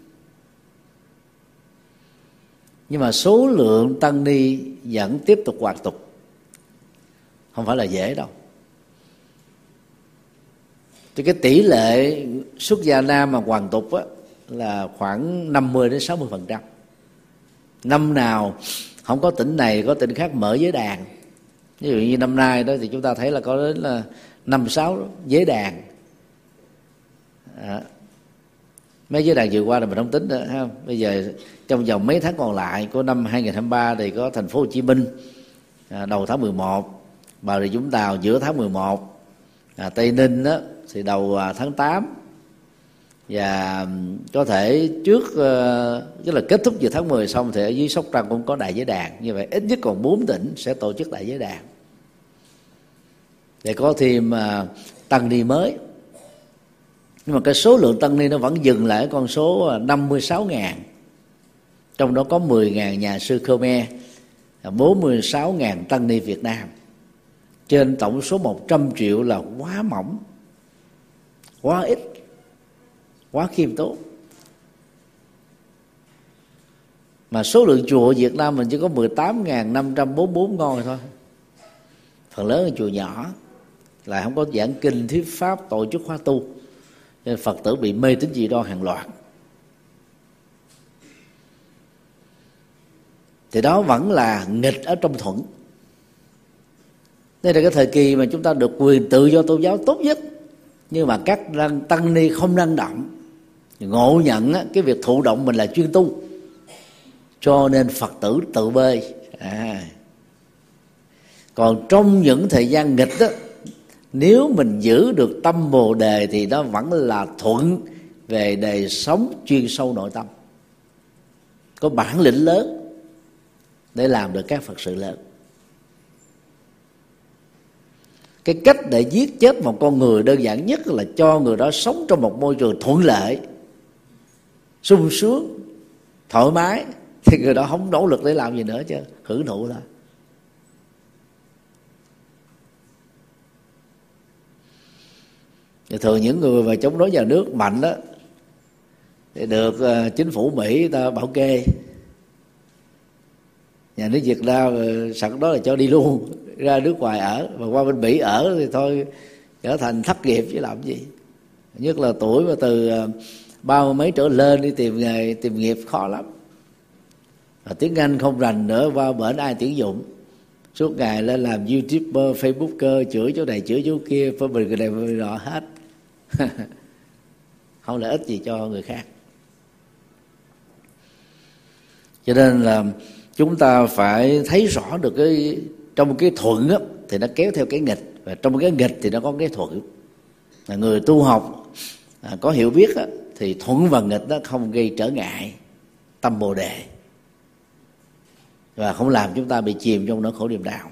nhưng mà số lượng tăng ni vẫn tiếp tục hoàn tục, không phải là dễ đâu. Thì cái tỷ lệ xuất gia nam mà hoàn tục á, là khoảng năm mươi đến sáu mươi phần trăm. Năm nào không có tỉnh này có tỉnh khác mở giới đàn. Ví dụ như năm nay đó thì chúng ta thấy là có đến là năm sáu giới đàn. À, mấy giới đàn vừa qua là mình không tính nữa ha. Bây giờ trong vòng mấy tháng còn lại của năm hai nghìn không trăm hai mươi ba thì có thành phố Hồ Chí Minh à, đầu tháng mười một, Bà Rịa Vũng Tàu giữa tháng mười một, à, Tây Ninh đó thì đầu tháng tám, và có thể trước uh, tức là kết thúc vào tháng mười xong thì ở dưới Sóc Trăng cũng có đại giới đàn. Như vậy ít nhất còn bốn tỉnh sẽ tổ chức đại giới đàn để có thêm uh, tăng ni mới. Nhưng mà cái số lượng tăng ni nó vẫn dừng lại ở con số năm mươi sáu ngàn, trong đó có mười ngàn nhà sư Khmer, bốn mươi sáu ngàn tăng ni Việt Nam, trên tổng số một trăm triệu là quá mỏng, quá ít, quá khiêm tốn. Mà số lượng chùa Việt Nam mình chỉ có mười tám nghìn năm trăm bốn mươi bốn ngôi thôi. Phần lớn là chùa nhỏ, lại không có giảng kinh thuyết pháp, tổ chức khóa tu, nên Phật tử bị mê tín dị đoan hàng loạt. Thì đó vẫn là nghịch ở trong thuận. Đây là cái thời kỳ mà chúng ta được quyền tự do tôn giáo tốt nhất, nhưng mà các tăng ni không năng động, ngộ nhận cái việc thụ động mình là chuyên tu, cho nên Phật tử tự bê. À. Còn trong những thời gian nghịch đó, nếu mình giữ được tâm Bồ Đề thì nó vẫn là thuận về đời sống chuyên sâu nội tâm, có bản lĩnh lớn để làm được các Phật sự lớn. Cái cách để giết chết một con người đơn giản nhất là cho người đó sống trong một môi trường thuận lợi, sung sướng, thoải mái, thì người đó không nỗ lực để làm gì nữa chứ, hưởng thụ thôi. Thì thường những người mà chống đối nhà nước mạnh đó thì được uh, chính phủ Mỹ ta bảo kê, nhà nước Việt Nam sẵn đó là cho đi luôn ra nước ngoài ở, và qua bên Mỹ ở thì thôi trở thành thất nghiệp chứ làm gì. Nhất là tuổi mà từ ba mươi mấy trở lên đi tìm nghề tìm nghiệp khó lắm, và tiếng Anh không rành nữa, qua bển ai tuyển dụng, suốt ngày lên làm YouTuber, Facebooker, chửi chỗ này chửi chỗ kia, phê bình cái này phê bình nọ hết. Không lợi ích gì cho người khác. Cho nên là chúng ta phải thấy rõ được cái trong cái thuận á, thì nó kéo theo cái nghịch, và trong cái nghịch thì nó có cái thuận. Là người tu học à, có hiểu biết á, thì thuận và nghịch nó không gây trở ngại tâm Bồ Đề và không làm chúng ta bị chìm trong nỗi khổ niềm đau.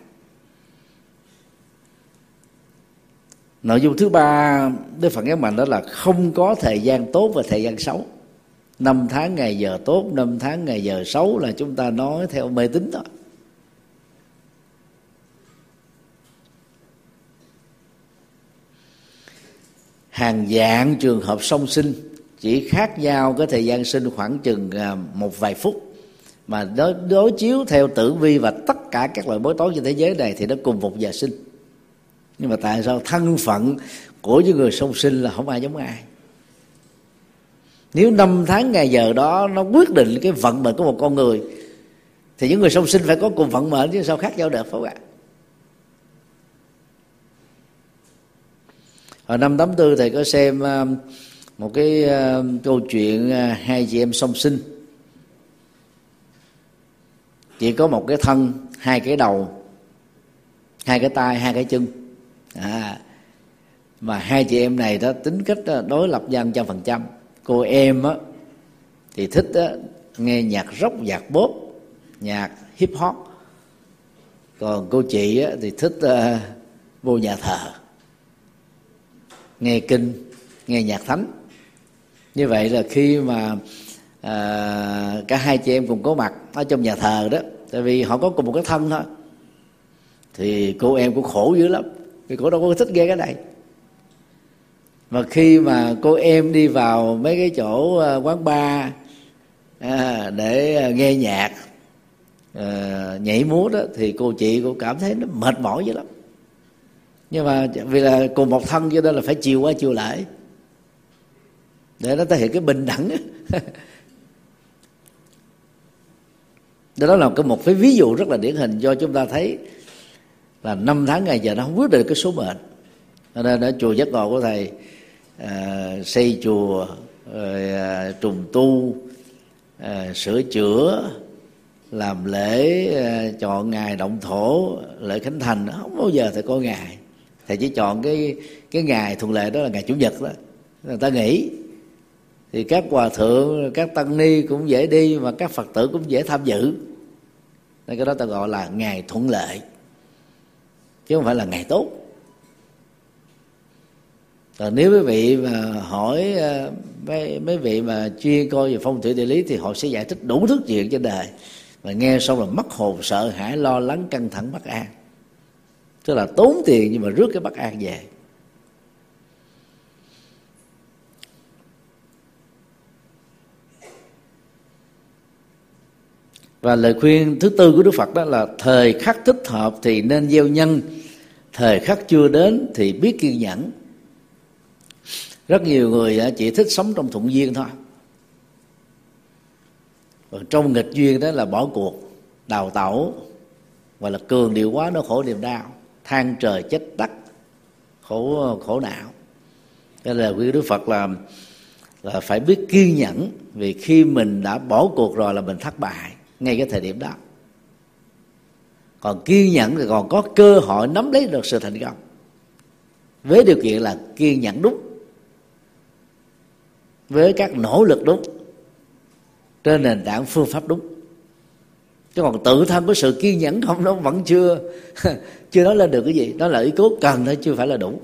Nội dung thứ ba Đức Phật nhấn mạnh đó là không có thời gian tốt và thời gian xấu. Năm tháng ngày giờ tốt, năm tháng ngày giờ xấu là chúng ta nói theo mê tín thôi. Hàng vạn trường hợp song sinh chỉ khác nhau cái thời gian sinh khoảng chừng một vài phút, mà đối, đối chiếu theo tử vi và tất cả các loại bói toán trên thế giới này thì nó cùng một giờ sinh. Nhưng mà tại sao thân phận của những người song sinh là không ai giống ai? Nếu năm tháng ngày giờ đó nó quyết định cái vận mệnh của một con người, thì những người song sinh phải có cùng vận mệnh chứ sao khác nhau được, phải không ạ? Hồi năm tám tư thầy có xem một cái câu chuyện hai chị em song sinh chỉ có một cái thân, hai cái đầu, hai cái tay, hai cái chân. À, mà hai chị em này đó tính cách đó, đối lập nhau trăm phần trăm. Cô em á thì thích đó, nghe nhạc rock, nhạc pop, nhạc hip hop. Còn cô chị á, thì thích uh, vô nhà thờ, nghe kinh, nghe nhạc thánh. Như vậy là khi mà uh, cả hai chị em cùng có mặt ở trong nhà thờ đó, tại vì họ có cùng một cái thân thôi, thì cô em cũng khổ dữ lắm, vì cô đâu có thích nghe cái này. Mà khi mà cô em đi vào mấy cái chỗ quán bar à, để nghe nhạc à, nhảy múa đó, thì cô chị cũng cảm thấy nó mệt mỏi dữ lắm. Nhưng mà vì là cùng một thân cho nên là phải chiều qua chiều lại để nó thể hiện cái bình đẳng. Đó là một cái ví dụ rất là điển hình cho chúng ta thấy là năm tháng ngày giờ nó không quyết định cái số mệnh. Cho nên ở chùa Giác Ngộ của thầy à, xây chùa, rồi à, trùng tu, à, sửa chữa, làm lễ à, chọn ngày động thổ, lễ khánh thành, không bao giờ thầy có ngày. Thầy chỉ chọn cái cái ngày thuận lệ, đó là ngày chủ nhật đó, người ta nghỉ. Thì các hòa thượng, các tăng ni cũng dễ đi, mà các Phật tử cũng dễ tham dự. Nên cái đó ta gọi là ngày thuận lệ, chứ không phải là ngày tốt. Còn nếu quý vị mà hỏi mấy, mấy vị mà chuyên coi về phong thủy địa lý thì họ sẽ giải thích đủ thứ chuyện trên đời, mà nghe xong là mất hồn, sợ hãi, lo lắng, căng thẳng, bất an. Tức là tốn tiền nhưng mà rước cái bất an về. Và lời khuyên thứ tư của Đức Phật đó là thời khắc thích hợp thì nên gieo nhân, thời khắc chưa đến thì biết kiên nhẫn. Rất nhiều người chỉ thích sống trong thuận duyên thôi, còn trong nghịch duyên đó là bỏ cuộc, đào tẩu, hoặc là cường điệu quá nó khổ niềm đau, than trời trách đất, khổ khổ não. Cái lời của Đức Phật là là phải biết kiên nhẫn, vì khi mình đã bỏ cuộc rồi là mình thất bại ngay cái thời điểm đó. Còn kiên nhẫn thì còn có cơ hội nắm lấy được sự thành công, với điều kiện là kiên nhẫn đúng, với các nỗ lực đúng, trên nền tảng phương pháp đúng. Chứ còn tự thân có sự kiên nhẫn không, nó vẫn chưa chưa nói lên được cái gì. Đó là ý cố cần thôi, chưa phải là đủ.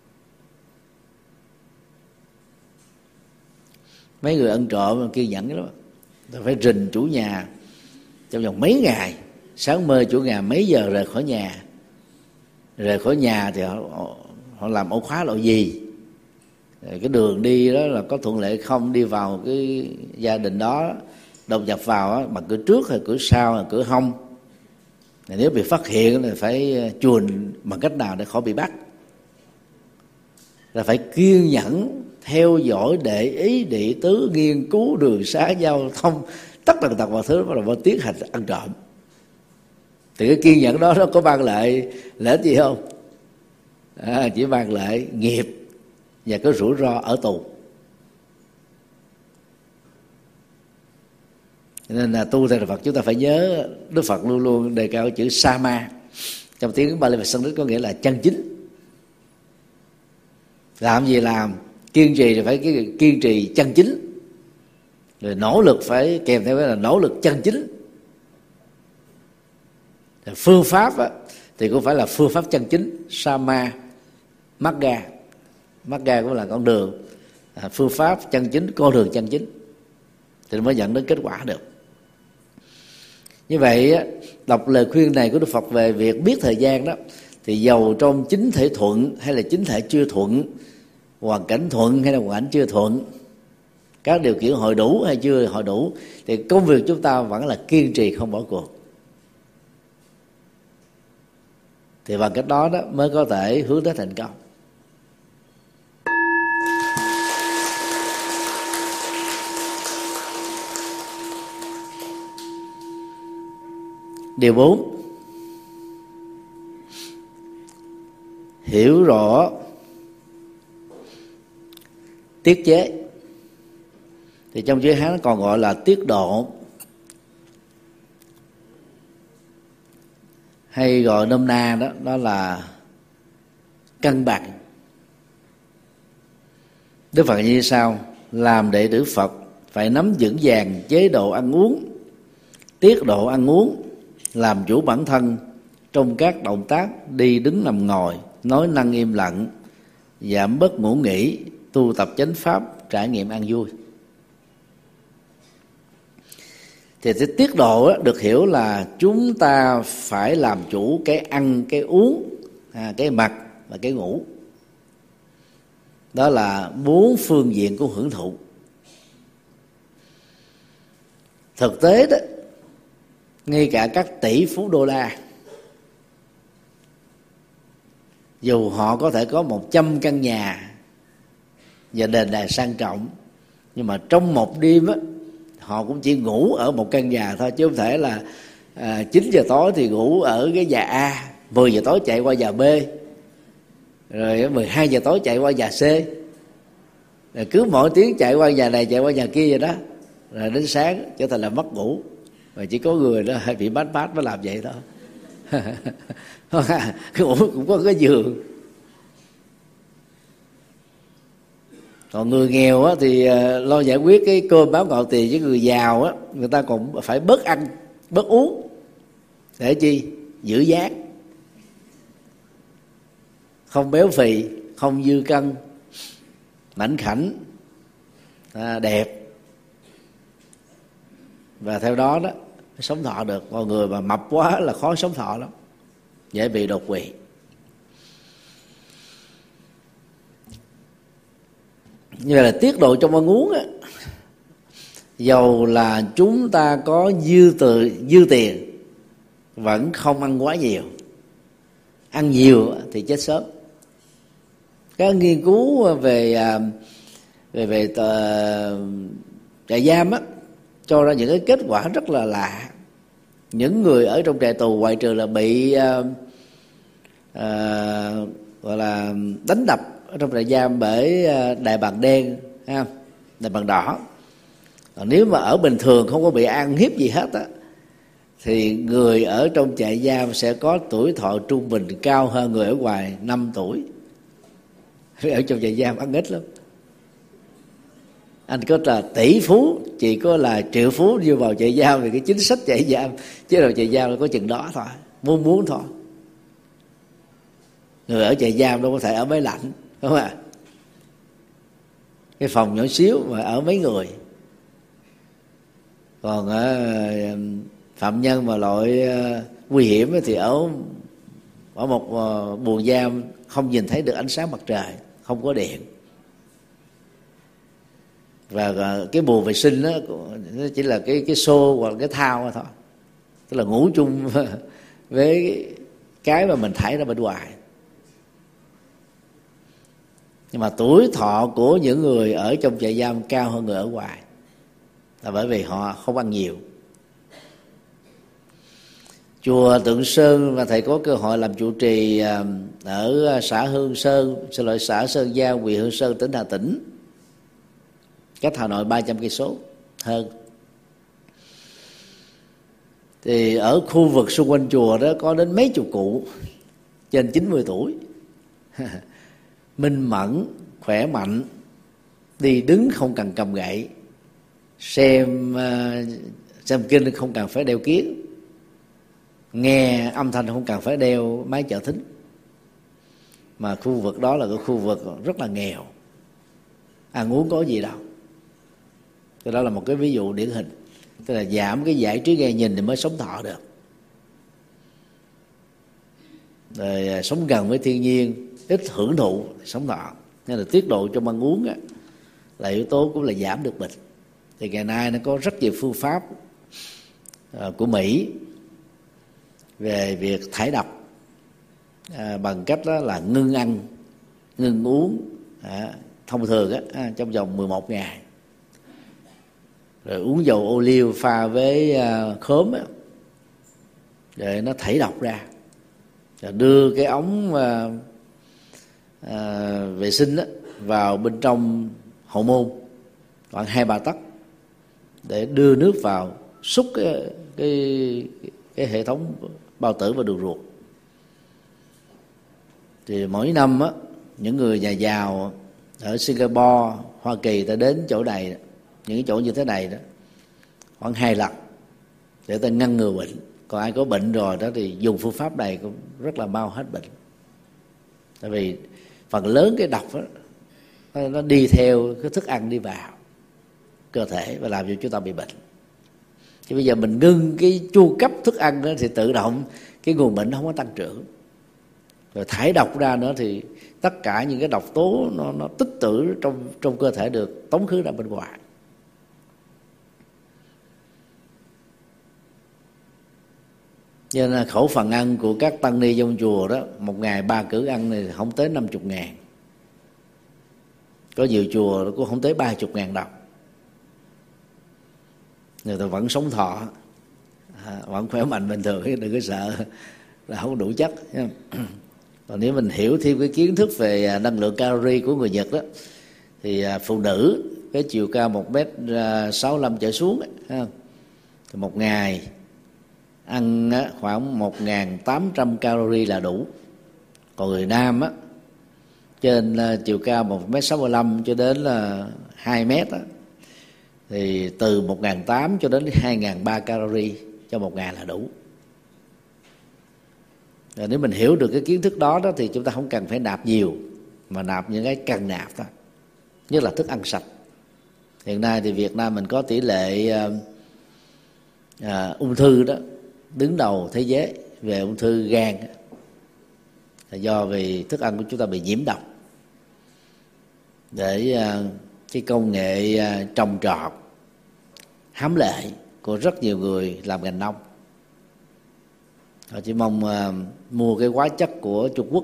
Mấy người ăn trộm kiên nhẫn lắm, phải rình chủ nhà trong vòng mấy ngày, sáng mơ chủ nhà mấy giờ rời khỏi nhà. Rời khỏi nhà thì họ, họ làm ổ khóa lộ gì, cái đường đi đó là có thuận lợi không, đi vào cái gia đình đó đột nhập vào đó, bằng cửa trước hay cửa sau hay cửa hông. Nếu bị phát hiện thì phải chuồn bằng cách nào để khỏi bị bắt. Là phải kiên nhẫn theo dõi, để ý, địa tứ, nghiên cứu đường xá giao thông, tất cả tật mọi thứ, bắt đầu tiến hành ăn trộm. Thì cái kiên nhẫn đó nó có mang lại lợi ích gì không? À, chỉ mang lại nghiệp và có rủi ro ở tù. Nên là tu theo Phật chúng ta phải nhớ Đức Phật luôn luôn đề cao chữ Sama, trong tiếng Bali và Sanskrit có nghĩa là chân chính. Làm gì làm, kiên trì thì phải kiên trì chân chính, rồi nỗ lực phải kèm theo cái là nỗ lực chân chính. Phương pháp á, thì cũng phải là phương pháp chân chính, Sama Magga. Magga cũng là con đường, à, phương pháp chân chính, con đường chân chính, thì mới dẫn đến kết quả được. Như vậy đọc lời khuyên này của Đức Phật về việc biết thời gian đó, thì dầu trong chính thể thuận hay là chính thể chưa thuận, hoàn cảnh thuận hay là hoàn cảnh chưa thuận, các điều kiện hội đủ hay chưa hội đủ, thì công việc chúng ta vẫn là kiên trì không bỏ cuộc. Thì bằng cách đó, đó mới có thể hướng tới thành công. Điều bốn, hiểu rõ tiết chế. Thì trong chữ Hán còn gọi là tiết độ. hay gọi nôm na đó đó là cân bằng. Đức Phật như sau: làm đệ tử Phật phải nắm vững vàng chế độ ăn uống, tiết độ ăn uống, làm chủ bản thân trong các động tác đi đứng nằm ngồi, nói năng im lặng, giảm bớt ngủ nghỉ, tu tập chánh pháp, trải nghiệm an vui. Thì cái tiết độ được hiểu là chúng ta phải làm chủ cái ăn, cái uống, cái mặc và cái ngủ. Đó là bốn phương diện của hưởng thụ. Thực tế đó, ngay cả các tỷ phú đô la, dù họ có thể có một trăm căn nhà và đền đài sang trọng, nhưng mà trong một đêm á, họ cũng chỉ ngủ ở một căn nhà thôi, chứ không thể là à, chín giờ tối thì ngủ ở cái nhà A, mười giờ tối chạy qua nhà B, rồi mười hai giờ tối chạy qua nhà C, rồi cứ mỗi tiếng chạy qua nhà này chạy qua nhà kia vậy đó, rồi đến sáng trở thành là mất ngủ. Và chỉ có người đó hay bị bát bát mới làm vậy thôi. Ngủ cũng có cái giường. Còn người nghèo á, thì lo giải quyết cái cơm báo gạo tiền, với người giàu á, người ta còn phải bớt ăn bớt uống để chi? Giữ dáng, không béo phì, không dư cân, mảnh khảnh, à, đẹp, và theo đó đó sống thọ được. Còn người mà mập quá là khó sống thọ lắm, dễ bị đột quỵ. Như vậy là tiết độ trong ăn uống á, dầu là chúng ta có dư từ dư tiền vẫn không ăn quá nhiều. Ăn nhiều thì chết sớm. Các nghiên cứu về về về trại giam á cho ra những cái kết quả rất là lạ. Những người ở trong trại tù, ngoại trừ là bị uh, uh, gọi là đánh đập ở trong trại giam bởi uh, đại bàng đen, ha, đại bàng đỏ, còn nếu mà ở bình thường không có bị ăn hiếp gì hết á, thì người ở trong trại giam sẽ có tuổi thọ trung bình cao hơn người ở ngoài năm tuổi. Ở trong trại giam ăn ít lắm. Anh có là tỷ phú, chỉ có là triệu phú vô vào trại giam vì cái chính sách trại giam, chứ đầu trại giam có chừng đó thôi, muốn muốn thôi. Người ở trại giam đâu có thể ở máy lạnh, đúng không ạ? Cái phòng nhỏ xíu mà ở mấy người. Còn uh, phạm nhân mà loại uh, nguy hiểm thì ở ở một uh, buồng giam không nhìn thấy được ánh sáng mặt trời, không có điện. Và cái buồng vệ sinh đó, nó chỉ là cái cái xô hoặc cái thao thôi, tức là ngủ chung với cái mà mình thải ra bên ngoài. Nhưng mà tuổi thọ của những người ở trong trại giam cao hơn người ở ngoài là bởi vì họ không ăn nhiều. Chùa Tượng Sơn mà thầy có cơ hội làm trụ trì ở xã Hương Sơn, xin lỗi xã Sơn Giang, huyện Hương Sơn, tỉnh Hà Tĩnh, cách Hà Nội ba trăm cây số hơn. Thì ở khu vực xung quanh chùa đó có đến mấy chục cụ trên chín mươi tuổi, minh mẫn, khỏe mạnh, đi đứng không cần cầm gậy, xem xem kinh không cần phải đeo kiếng, nghe âm thanh không cần phải đeo máy trợ thính. Mà khu vực đó là cái khu vực rất là nghèo, ăn uống có gì đâu. Thì đó là một cái ví dụ điển hình. Tức là giảm cái giải trí nghe nhìn thì mới sống thọ được. Rồi sống gần với thiên nhiên, ít hưởng thụ sống thọ. Nên là tiết độ trong ăn uống á, là yếu tố cũng là giảm được bệnh. Thì ngày nay nó có rất nhiều phương pháp uh, của Mỹ về việc thải độc uh, bằng cách đó là ngưng ăn, ngưng uống uh, thông thường á, uh, trong vòng mười một ngày. Rồi uống dầu ô liu pha với uh, khóm á, để nó thải độc ra. Rồi đưa cái ống uh, uh, vệ sinh á, vào bên trong hậu môn khoảng hai ba tấc để đưa nước vào xúc cái, cái, cái hệ thống bao tử và đường ruột. Thì mỗi năm á, những người nhà giàu ở Singapore, Hoa Kỳ ta đến chỗ này, những cái chỗ như thế này đó, khoảng hai lần để ta ngăn ngừa bệnh. Còn ai có bệnh rồi đó thì dùng phương pháp này cũng rất là mau hết bệnh. Tại vì phần lớn cái độc đó, nó đi theo cái thức ăn đi vào cơ thể và làm cho chúng ta bị bệnh. Chứ bây giờ mình ngưng cái chu cấp thức ăn đó thì tự động cái nguồn bệnh nó không có tăng trưởng. Rồi thải độc ra nữa thì tất cả những cái độc tố nó, nó tích trữ trong trong cơ thể được tống khứ ra bên ngoài. Cho nên khẩu phần ăn của các tăng ni trong chùa đó, một ngày ba cử ăn này không tới năm chục ngàn. Có nhiều chùa cũng không tới ba chục ngàn đồng. Người ta vẫn sống thọ, vẫn khỏe mạnh bình thường, đừng có sợ là không đủ chất. Còn nếu mình hiểu thêm cái kiến thức về năng lượng calorie của người Nhật đó, thì phụ nữ cái chiều cao một mét sáu mươi lăm trở xuống ấy, thì một ngày ăn khoảng một nghìn tám trăm calorie là đủ. Còn người nam á, trên chiều cao một mét sáu mươi lăm cho đến là hai mét á, thì từ một nghìn tám trăm cho đến hai nghìn ba trăm calorie cho một ngày là đủ. Rồi nếu mình hiểu được cái kiến thức đó, đó thì chúng ta không cần phải nạp nhiều, mà nạp những cái cần nạp thôi, nhất là thức ăn sạch. Hiện nay thì Việt Nam mình có tỷ lệ uh, uh, ung thư đó đứng đầu thế giới về ung thư gan, là do vì thức ăn của chúng ta bị nhiễm độc. Để uh, cái công nghệ uh, trồng trọt hám lệ của rất nhiều người làm ngành nông, họ chỉ mong uh, mua cái hóa chất của Trung Quốc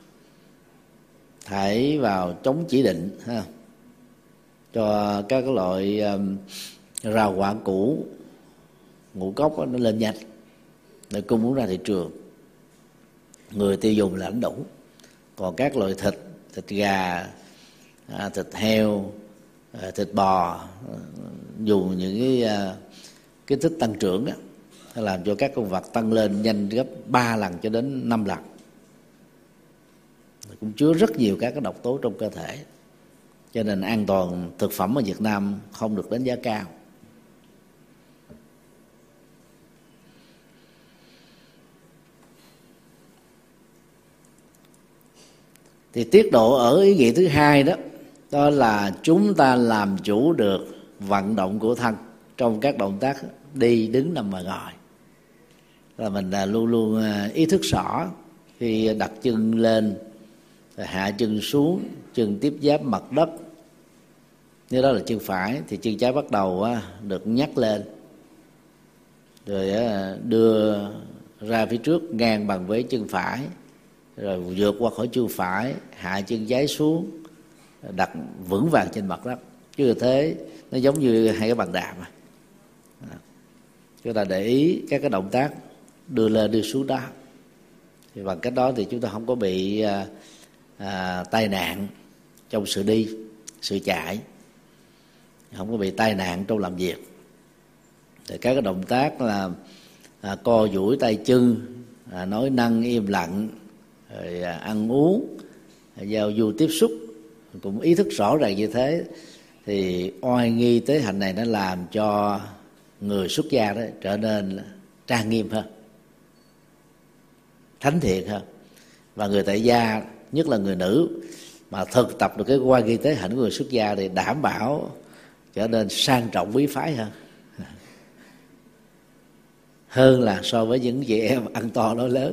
thải vào chống chỉ định ha, cho các cái loại um, rau quả củ, ngũ cốc đó, nó lên nhanh để cung ứng ra thị trường. Người tiêu dùng là lãnh đủ. Còn các loại thịt, thịt gà, à, thịt heo, à, thịt bò, dùng những cái à, kích thích tăng trưởng đó, làm cho các con vật tăng lên nhanh gấp ba lần cho đến năm lần. Cũng chứa rất nhiều các cái độc tố trong cơ thể. Cho nên an toàn thực phẩm ở Việt Nam không được đánh giá cao. Thì tiết độ ở ý nghĩa thứ hai đó, đó là chúng ta làm chủ được vận động của thân trong các động tác đi, đứng, nằm và ngồi. Là mình là luôn luôn ý thức rõ khi đặt chân lên, rồi hạ chân xuống, chân tiếp giáp mặt đất. Nếu đó là chân phải thì chân trái bắt đầu được nhắc lên, rồi đưa ra phía trước ngang bằng với chân phải, rồi vượt qua khỏi chân phải, hạ chân trái xuống, đặt vững vàng trên mặt đất. Chứ thế nó giống như hai cái bàn đạp mà. Chúng ta để ý các cái động tác đưa lên đưa xuống đó, thì bằng cách đó thì chúng ta không có bị à, à, tai nạn trong sự đi, sự chạy, không có bị tai nạn trong làm việc. Thì các cái động tác là à, co duỗi tay chân, à, nói năng im lặng, rồi à, ăn uống, à, giao du tiếp xúc, cũng ý thức rõ ràng như thế, thì oai nghi tế hạnh này nó làm cho người xuất gia đó trở nên trang nghiêm hơn, thánh thiện hơn. Và người tại gia, nhất là người nữ mà thực tập được cái oai nghi tế hạnh của người xuất gia thì đảm bảo trở nên sang trọng quý phái hơn hơn là so với những chị em ăn to nói lớn.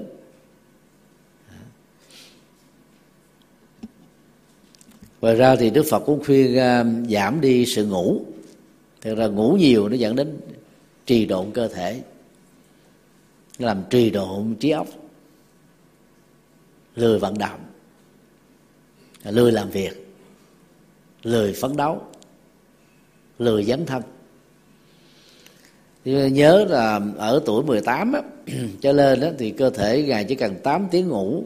Ngoài ra thì Đức Phật cũng khuyên uh, giảm đi sự ngủ. Thật ra ngủ nhiều nó dẫn đến trì độn cơ thể, nó làm trì độn trí óc, lười vận động, lười làm việc, lười phấn đấu, lười dấn thân. Thì nhớ là ở tuổi mười tám á, cho lên đó, thì cơ thể ngày chỉ cần tám tiếng ngủ.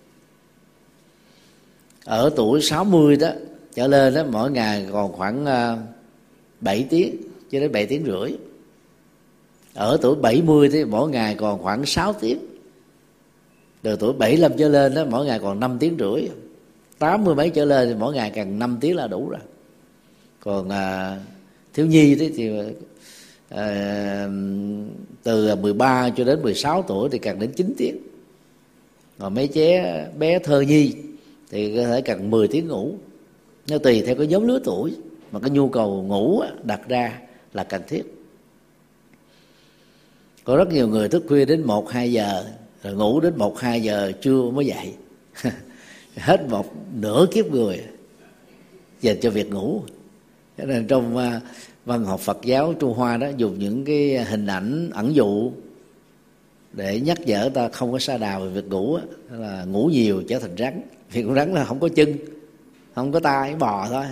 Ở tuổi sáu mươi đó trở lên đó, mỗi ngày còn khoảng bảy tiếng cho đến bảy tiếng rưỡi. Ở tuổi bảy mươi thì mỗi ngày còn khoảng sáu tiếng Từ tuổi bảy mươi lăm trở lên đó, mỗi ngày còn năm tiếng rưỡi. Tám mươi mấy trở lên thì mỗi ngày càng năm tiếng là đủ rồi. Còn à, thiếu nhi thì, thì à, từ mười ba cho đến mười sáu tuổi thì càng đến chín tiếng. Còn mấy bé bé thơ nhi thì có thể cần mười tiếng ngủ. Nó tùy theo cái nhóm lứa tuổi mà cái nhu cầu ngủ đặt ra là cần thiết. Có rất nhiều người thức khuya đến một hai giờ, rồi ngủ đến một hai giờ trưa mới dậy. Hết một nửa kiếp người dành cho việc ngủ. Cho nên trong uh, văn học Phật giáo Trung Hoa đó, dùng những cái hình ảnh ẩn dụ để nhắc nhở ta không có sa đà về việc ngủ. Đó là ngủ nhiều trở thành rắn. Vì con rắn là không có chân, không có tay, bò thôi.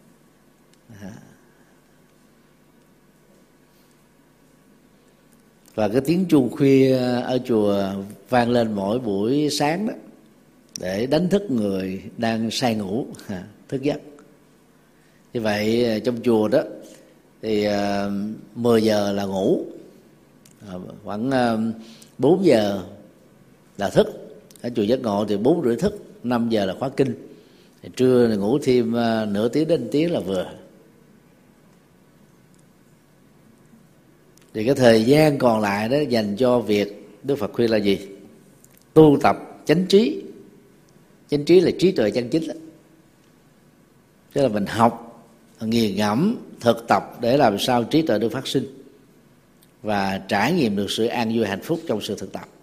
Và cái tiếng chuông khuya ở chùa vang lên mỗi buổi sáng đó, để đánh thức người đang say ngủ, thức giấc. Như vậy trong chùa đó thì mười giờ là ngủ, khoảng bốn giờ là thức. Ở chùa Giác Ngộ thì bốn rưỡi thức, năm giờ là khóa kinh. Thì trưa thì ngủ thêm nửa tiếng đến tiếng là vừa. Thì cái thời gian còn lại đó dành cho việc Đức Phật khuyên là gì? Tu tập chánh trí. Chánh trí là trí tuệ chân chính đó. Tức là mình học, nghiền ngẫm, thực tập để làm sao trí tuệ được phát sinh và trải nghiệm được sự an vui hạnh phúc trong sự thực tập.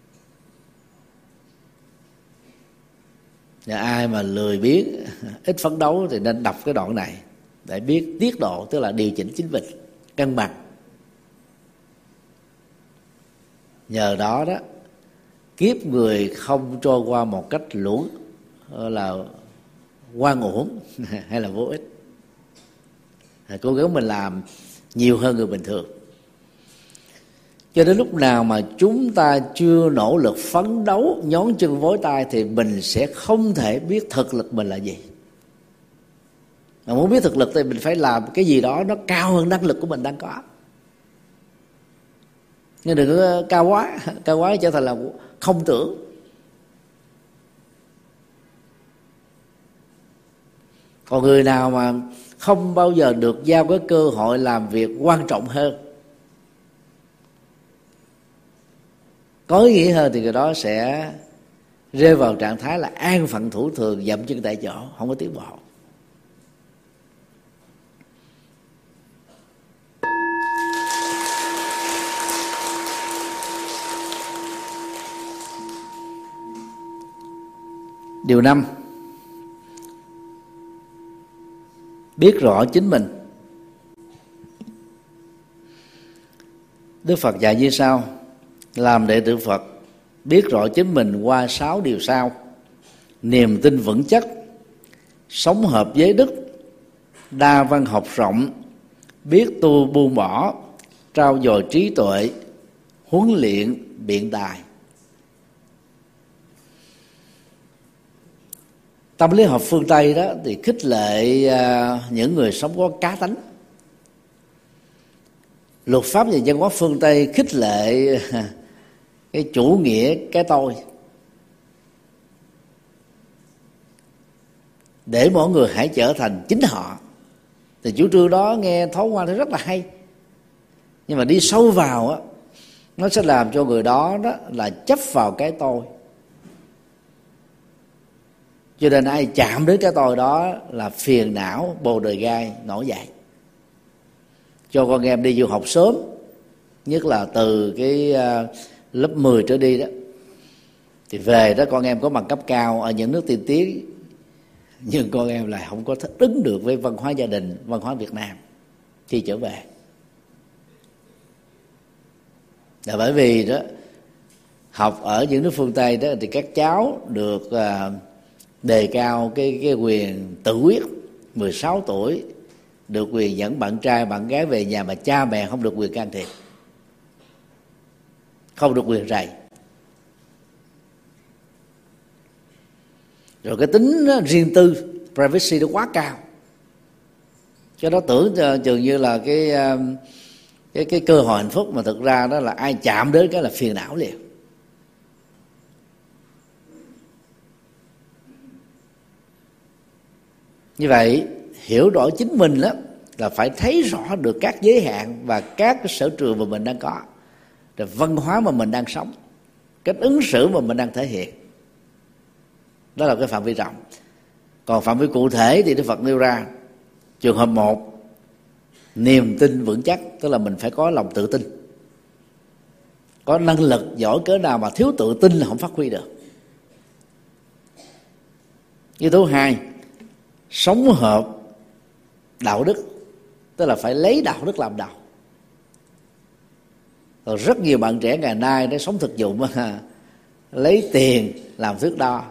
Và ai mà lười biếng, ít phấn đấu thì nên đọc cái đoạn này để biết tiết độ, tức là điều chỉnh chính mình, cân bằng. Nhờ đó đó, kiếp người không trôi qua một cách luống là oan uổng hay là vô ích. Cố gắng mình làm nhiều hơn người bình thường. Cho đến lúc nào mà chúng ta chưa nỗ lực phấn đấu, nhón chân vối tay, thì mình sẽ không thể biết thực lực mình là gì. Mà muốn biết thực lực thì mình phải làm cái gì đó nó cao hơn năng lực của mình đang có. Nhưng đừng có cao quá, cao quá trở thành là không tưởng. Còn người nào mà không bao giờ được giao cái cơ hội làm việc quan trọng hơn, có ý nghĩa hơn, thì người đó sẽ rơi vào trạng thái là an phận thủ thường, dậm chân tại chỗ, không có tiến bộ. Điều năm, biết rõ chính mình. Đức Phật dạy như sau: làm đệ tử Phật biết rõ chính mình qua sáu điều sau: niềm tin vững chắc, sống hợp với đức, đa văn học rộng, biết tu buông bỏ, trau dồi trí tuệ, huấn luyện biện tài. Tâm lý học phương Tây đó thì khích lệ những người sống có cá tánh. Luật pháp và văn hóa phương Tây khích lệ cái chủ nghĩa cái tôi, để mọi người hãy trở thành chính họ. Thì chủ trương đó nghe thoáng qua thì rất là hay, nhưng mà đi sâu vào á, nó sẽ làm cho người đó đó là chấp vào cái tôi. Cho nên ai chạm đến cái tôi đó là phiền não, bồ đề gai nổi dậy. Cho con em đi du học sớm, nhất là từ cái uh, lớp mười trở đi đó, thì về đó con em có bằng cấp cao ở những nước tiên tiến, nhưng con em lại không có thích ứng được với văn hóa gia đình, văn hóa Việt Nam khi trở về. Là bởi vì đó, học ở những nước phương Tây đó thì các cháu được uh, đề cao cái cái quyền tự quyết. Mười sáu tuổi được quyền dẫn bạn trai bạn gái về nhà, mà cha mẹ không được quyền can thiệp, không được quyền rầy. Rồi cái tính riêng tư, privacy nó quá cao, cho nó tưởng chừng như là cái cái cái cơ hội hạnh phúc, mà thực ra đó là ai chạm đến cái là phiền não liền. Như vậy hiểu rõ chính mình đó là phải thấy rõ được các giới hạn và các cái sở trường mà mình đang có, rồi văn hóa mà mình đang sống, cách ứng xử mà mình đang thể hiện. Đó là cái phạm vi rộng. Còn phạm vi cụ thể thì Đức Phật nêu ra trường hợp một, niềm tin vững chắc, tức là mình phải có lòng tự tin. Có năng lực giỏi cỡ nào mà thiếu tự tin là không phát huy được. Yếu tố hai, sống hợp đạo đức, tức là phải lấy đạo đức làm đầu. Còn rất nhiều bạn trẻ ngày nay nó sống thực dụng mà lấy tiền làm thước đo.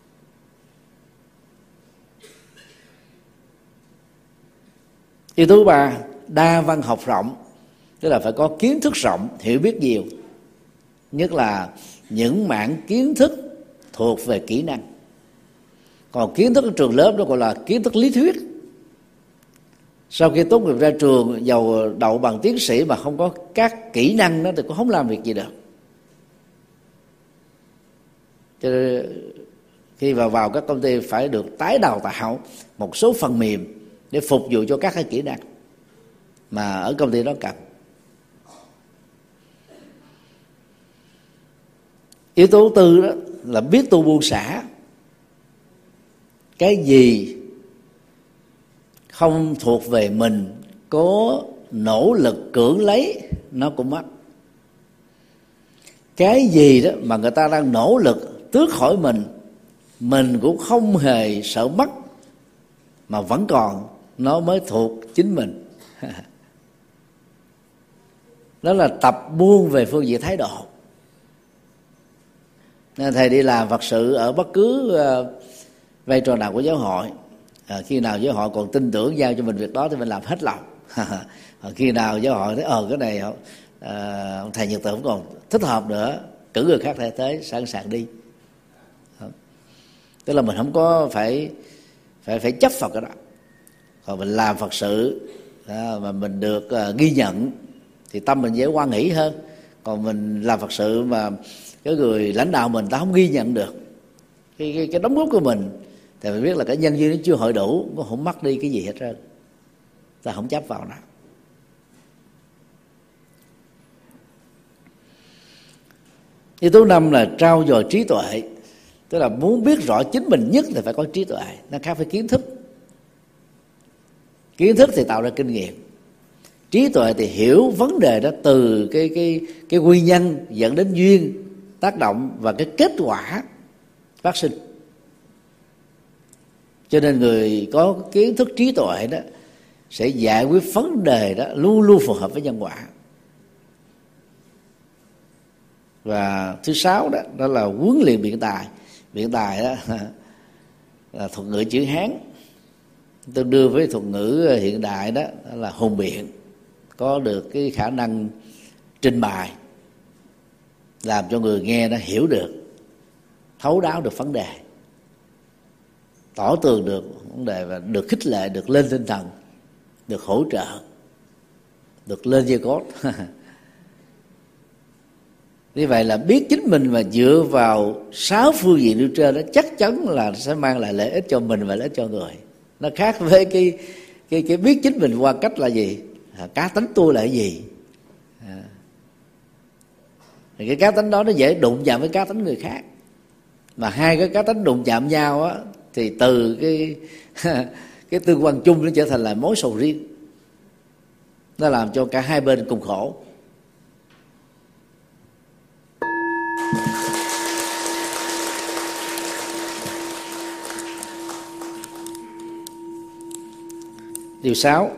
Yếu tố ba, đa văn học rộng, tức là phải có kiến thức rộng, hiểu biết nhiều, nhất là những mảng kiến thức thuộc về kỹ năng. Còn kiến thức ở trường lớp đó gọi là kiến thức lý thuyết. Sau khi tốt nghiệp ra trường, giàu đậu bằng tiến sĩ mà không có các kỹ năng đó thì cũng không làm việc gì được. Cho nên khi vào vào các công ty phải được tái đào tạo một số phần mềm để phục vụ cho các cái kỹ năng mà ở công ty đó cần. Yếu tố tư đó là biết tu buông xả. Cái gì không thuộc về mình, có nỗ lực cưỡng lấy nó cũng mất. Cái gì đó mà người ta đang nỗ lực tước khỏi mình, mình cũng không hề sợ mất, mà vẫn còn, nó mới thuộc chính mình. Đó là tập buông về phương diện thái độ. Nên thầy đi làm Phật sự ở bất cứ uh, vai trò nào của giáo hội, à, khi nào giáo hội còn tin tưởng giao cho mình việc đó thì mình làm hết lòng. Khi nào giáo hội thấy ờ cái này uh, thầy Nhật Tử không còn thích hợp nữa, cử người khác thay thế, sẵn sàng đi. Tức là mình không có phải phải phải chấp vào cái đó. Còn mình làm Phật sự à, mà mình được uh, ghi nhận thì tâm mình dễ hoan hỷ hơn. Còn mình làm Phật sự mà cái người lãnh đạo mình ta không ghi nhận được cái, cái, cái đóng góp của mình, thì mình biết là cái nhân duyên nó chưa hội đủ, nó không mất đi cái gì hết trơn. Ta không chấp vào nó. Yếu tố năm là trau dồi trí tuệ. Tức là muốn biết rõ chính mình nhất thì phải có trí tuệ. Nó khác với kiến thức. Kiến thức thì tạo ra kinh nghiệm. Trí tuệ thì hiểu vấn đề đó từ cái, cái, cái nguyên nhân dẫn đến duyên, tác động và cái kết quả phát sinh. Cho nên người có kiến thức trí tuệ đó sẽ giải quyết vấn đề đó luôn luôn phù hợp với nhân quả. Và thứ sáu đó, đó là huấn luyện biện tài. Biện tài đó là thuật ngữ chữ Hán, tương đương với thuật ngữ hiện đại đó, đó là hùng biện, có được cái khả năng trình bày làm cho người nghe nó hiểu được, thấu đáo được vấn đề, tỏ tường được vấn đề và được khích lệ, được lên tinh thần, được hỗ trợ, được lên dây cốt. Như vậy là biết chính mình và dựa vào sáu phương diện nêu trên đó chắc chắn là sẽ mang lại lợi ích cho mình và lợi ích cho người. Nó khác với cái cái cái biết chính mình qua cách là gì, à, cá tính tôi là cái gì. À. Thì cái cá tính đó nó dễ đụng chạm với cá tính người khác, mà hai cái cá tính đụng chạm nhau á thì từ cái cái tương quan chung nó trở thành là mối sầu riêng, nó làm cho cả hai bên cùng khổ. Điều sáu,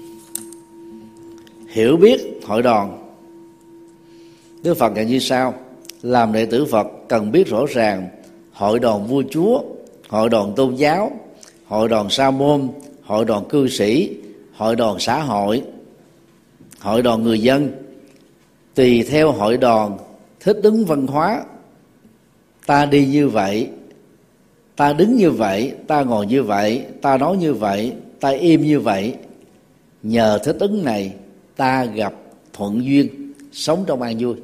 hiểu biết hội đoàn. Đức Phật dạy như sau: làm đệ tử Phật cần biết rõ ràng hội đoàn vua chúa, hội đoàn tôn giáo, hội đoàn sa môn, hội đoàn cư sĩ, hội đoàn xã hội, hội đoàn người dân. Tùy theo hội đoàn thích ứng văn hóa, ta đi như vậy, ta đứng như vậy, ta ngồi như vậy, ta nói như vậy, ta im như vậy. Nhờ thích ứng này ta gặp thuận duyên, sống trong an vui.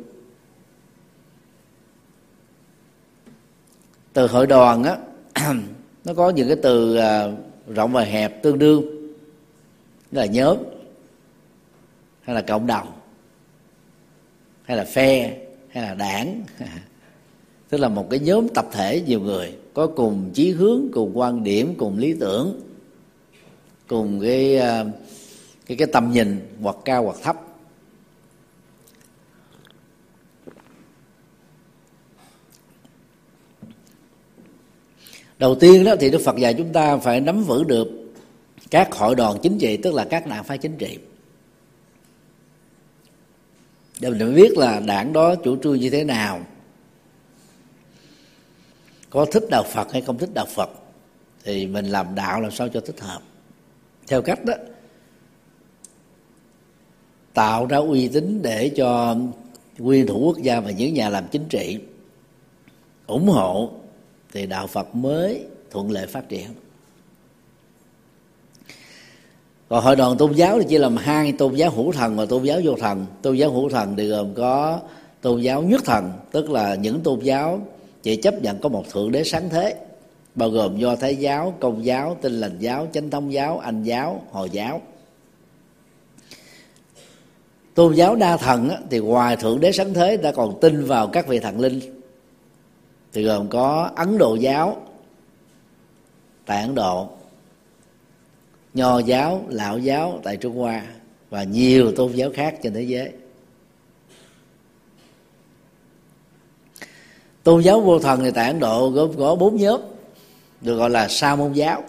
Từ hội đoàn á, nó có những cái từ rộng và hẹp tương đương, đó là nhóm hay là cộng đồng hay là phe hay là đảng. Tức là một cái nhóm tập thể nhiều người có cùng chí hướng, cùng quan điểm, cùng lý tưởng, cùng cái cái cái tầm nhìn hoặc cao hoặc thấp. Đầu tiên đó thì Đức Phật dạy chúng ta phải nắm vững được các hội đoàn chính trị, tức là các đảng phái chính trị, để mình biết là đảng đó chủ trương như thế nào, có thích đạo Phật hay không thích đạo Phật, thì mình làm đạo làm sao cho thích hợp, theo cách đó tạo ra uy tín để cho nguyên thủ quốc gia và những nhà làm chính trị ủng hộ, thì đạo Phật mới thuận lợi phát triển. Còn hội đoàn tôn giáo thì chia làm hai: tôn giáo hữu thần và tôn giáo vô thần. Tôn giáo hữu thần thì gồm có tôn giáo nhất thần, tức là những tôn giáo chỉ chấp nhận có một thượng đế sáng thế, bao gồm Do Thái giáo, Công giáo, Tin Lành giáo, Chánh thống giáo, Anh giáo, Hồi giáo. Tôn giáo đa thần á, thì ngoài thượng đế sáng thế ta còn tin vào các vị thần linh, thì gồm có Ấn Độ giáo tại Ấn Độ, Nho giáo, Lão giáo tại Trung Hoa và nhiều tôn giáo khác trên thế giới. Tôn giáo vô thần thì tại Ấn Độ gồm có bốn nhóm, được gọi là Sa môn giáo.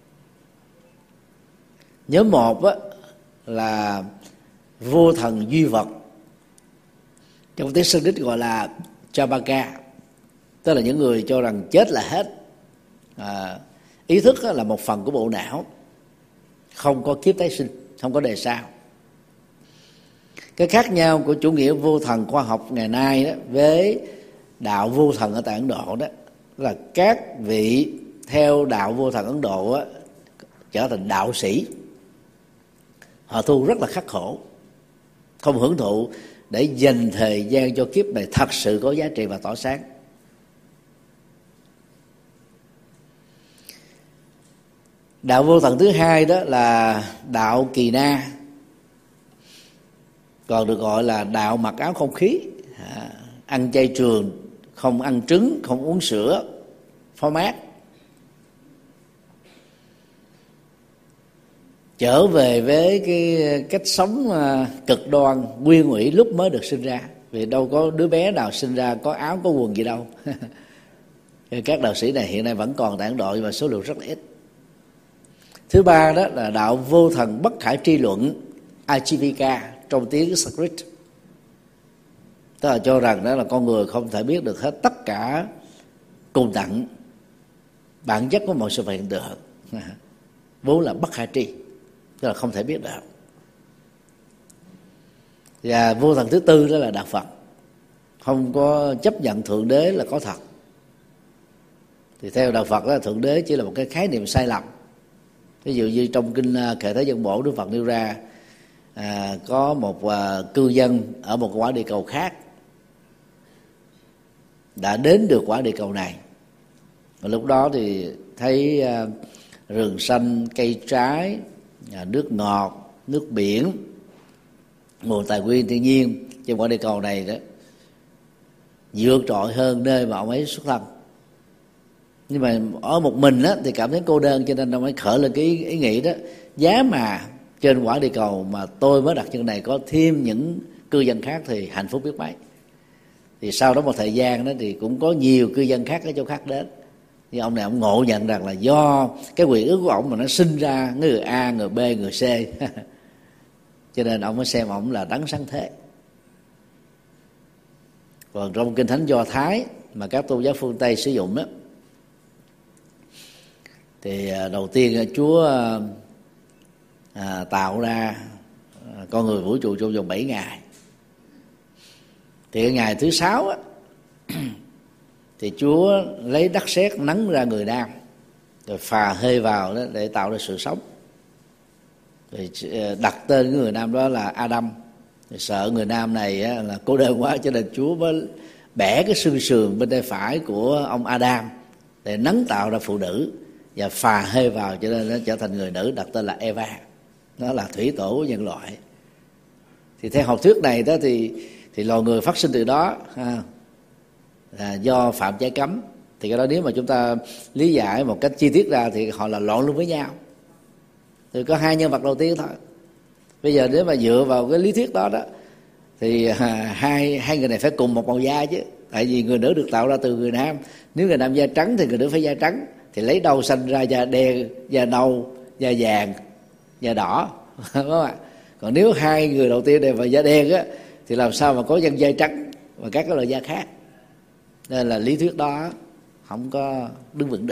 Nhóm một á, là vô thần duy vật, trong tiếng Sanskrit gọi là Chabaka, tức là những người cho rằng chết là hết, à, ý thức là một phần của bộ não, không có kiếp tái sinh, không có đời sau. Cái khác nhau của chủ nghĩa vô thần khoa học ngày nay đó với đạo vô thần ở tại Ấn Độ đó là các vị theo đạo vô thần Ấn Độ đó, trở thành đạo sĩ, họ tu rất là khắc khổ, không hưởng thụ, để dành thời gian cho kiếp này thật sự có giá trị và tỏa sáng. Đạo vô thần thứ hai đó là đạo Kỳ Na, còn được gọi là đạo mặc áo không khí, à, ăn chay trường, không ăn trứng, không uống sữa, phó mát, trở về với cái cách sống cực đoan nguyên ủy lúc mới được sinh ra, vì đâu có đứa bé nào sinh ra có áo có quần gì đâu. Các đạo sĩ này hiện nay vẫn còn tại Ấn Độ, nhưng mà số lượng rất là ít. Thứ ba đó là đạo vô thần bất khả tri luận, Ajivika trong tiếng Sanskrit, tức là cho rằng đó là con người không thể biết được hết tất cả cùng tận bản chất của mọi sự vật hiện tượng, vốn là bất khả tri, tức là không thể biết được. Và vô thần thứ tư đó là đạo Phật, không có chấp nhận thượng đế là có thật. Thì theo đạo Phật đó, thượng đế chỉ là một cái khái niệm sai lầm. Ví dụ như trong kinh Kệ Thế Dân Bổ, Đức Phật nêu ra à, có một à, cư dân ở một quả địa cầu khác đã đến được quả địa cầu này, và lúc đó thì thấy à, rừng xanh, cây trái, à, nước ngọt, nước biển, nguồn tài nguyên thiên nhiên trên quả địa cầu này đó vượt trội hơn nơi mà ông ấy xuất thân. Nhưng mà ở một mình á, thì cảm thấy cô đơn, cho nên ông ấy khởi lên cái ý, ý nghĩ đó: giá mà trên quả địa cầu mà tôi mới đặt chân này có thêm những cư dân khác thì hạnh phúc biết mấy. Thì sau đó một thời gian đó thì cũng có nhiều cư dân khác ở chỗ khác đến, nhưng ông này ông ngộ nhận rằng là do cái quyền ước của ông mà nó sinh ra người A, người B, người C. Cho nên ông mới xem ông là đấng sáng thế. Còn trong kinh thánh Do Thái mà các tôn giáo phương Tây sử dụng đó, thì đầu tiên Chúa à, tạo ra con người vũ trụ trong vòng bảy ngày. Thì cái ngày thứ sáu á, thì Chúa lấy đất sét nắng ra người nam, rồi phà hơi vào đó để tạo ra sự sống. Rồi đặt tên người nam đó là Adam. Rồi sợ người nam này á, là cô đơn quá, cho nên Chúa mới bẻ cái xương sườn bên tay phải của ông Adam để nắng tạo ra phụ nữ. và phà hơi vào, cho nên nó trở thành người nữ, đặt tên là Eva. Nó là thủy tổ của nhân loại. Thì theo học thuyết này đó thì thì loài người phát sinh từ đó ha, là do phạm trái cấm. Thì cái đó nếu mà chúng ta lý giải một cách chi tiết ra thì họ là loạn luôn với nhau. Thì có hai nhân vật đầu tiên thôi. Bây giờ nếu mà dựa vào cái lý thuyết đó đó thì à, hai hai người này phải cùng một màu da chứ. Tại vì người nữ được tạo ra từ người nam. Nếu người nam da trắng thì người nữ phải da trắng. Thì lấy đâu sanh ra da đen, da nâu, da vàng, da đỏ, đúng không ạ? Còn nếu hai người đầu tiên đều vào da đen á thì làm sao mà có dân da trắng và các cái loại da khác. Nên là lý thuyết đó không có đứng vững được.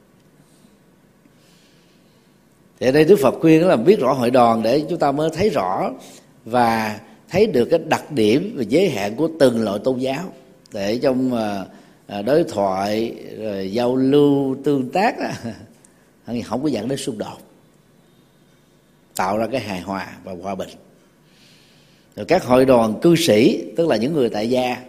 Thì ở đây Đức Phật khuyên là biết rõ hội đoàn để chúng ta mới thấy rõ và thấy được cái đặc điểm và giới hạn của từng loại tôn giáo, để trong đối thoại rồi giao lưu tương tác không có dẫn đến xung đột, tạo ra cái hài hòa và hòa bình. Rồi các hội đoàn cư sĩ, tức là những người tại gia,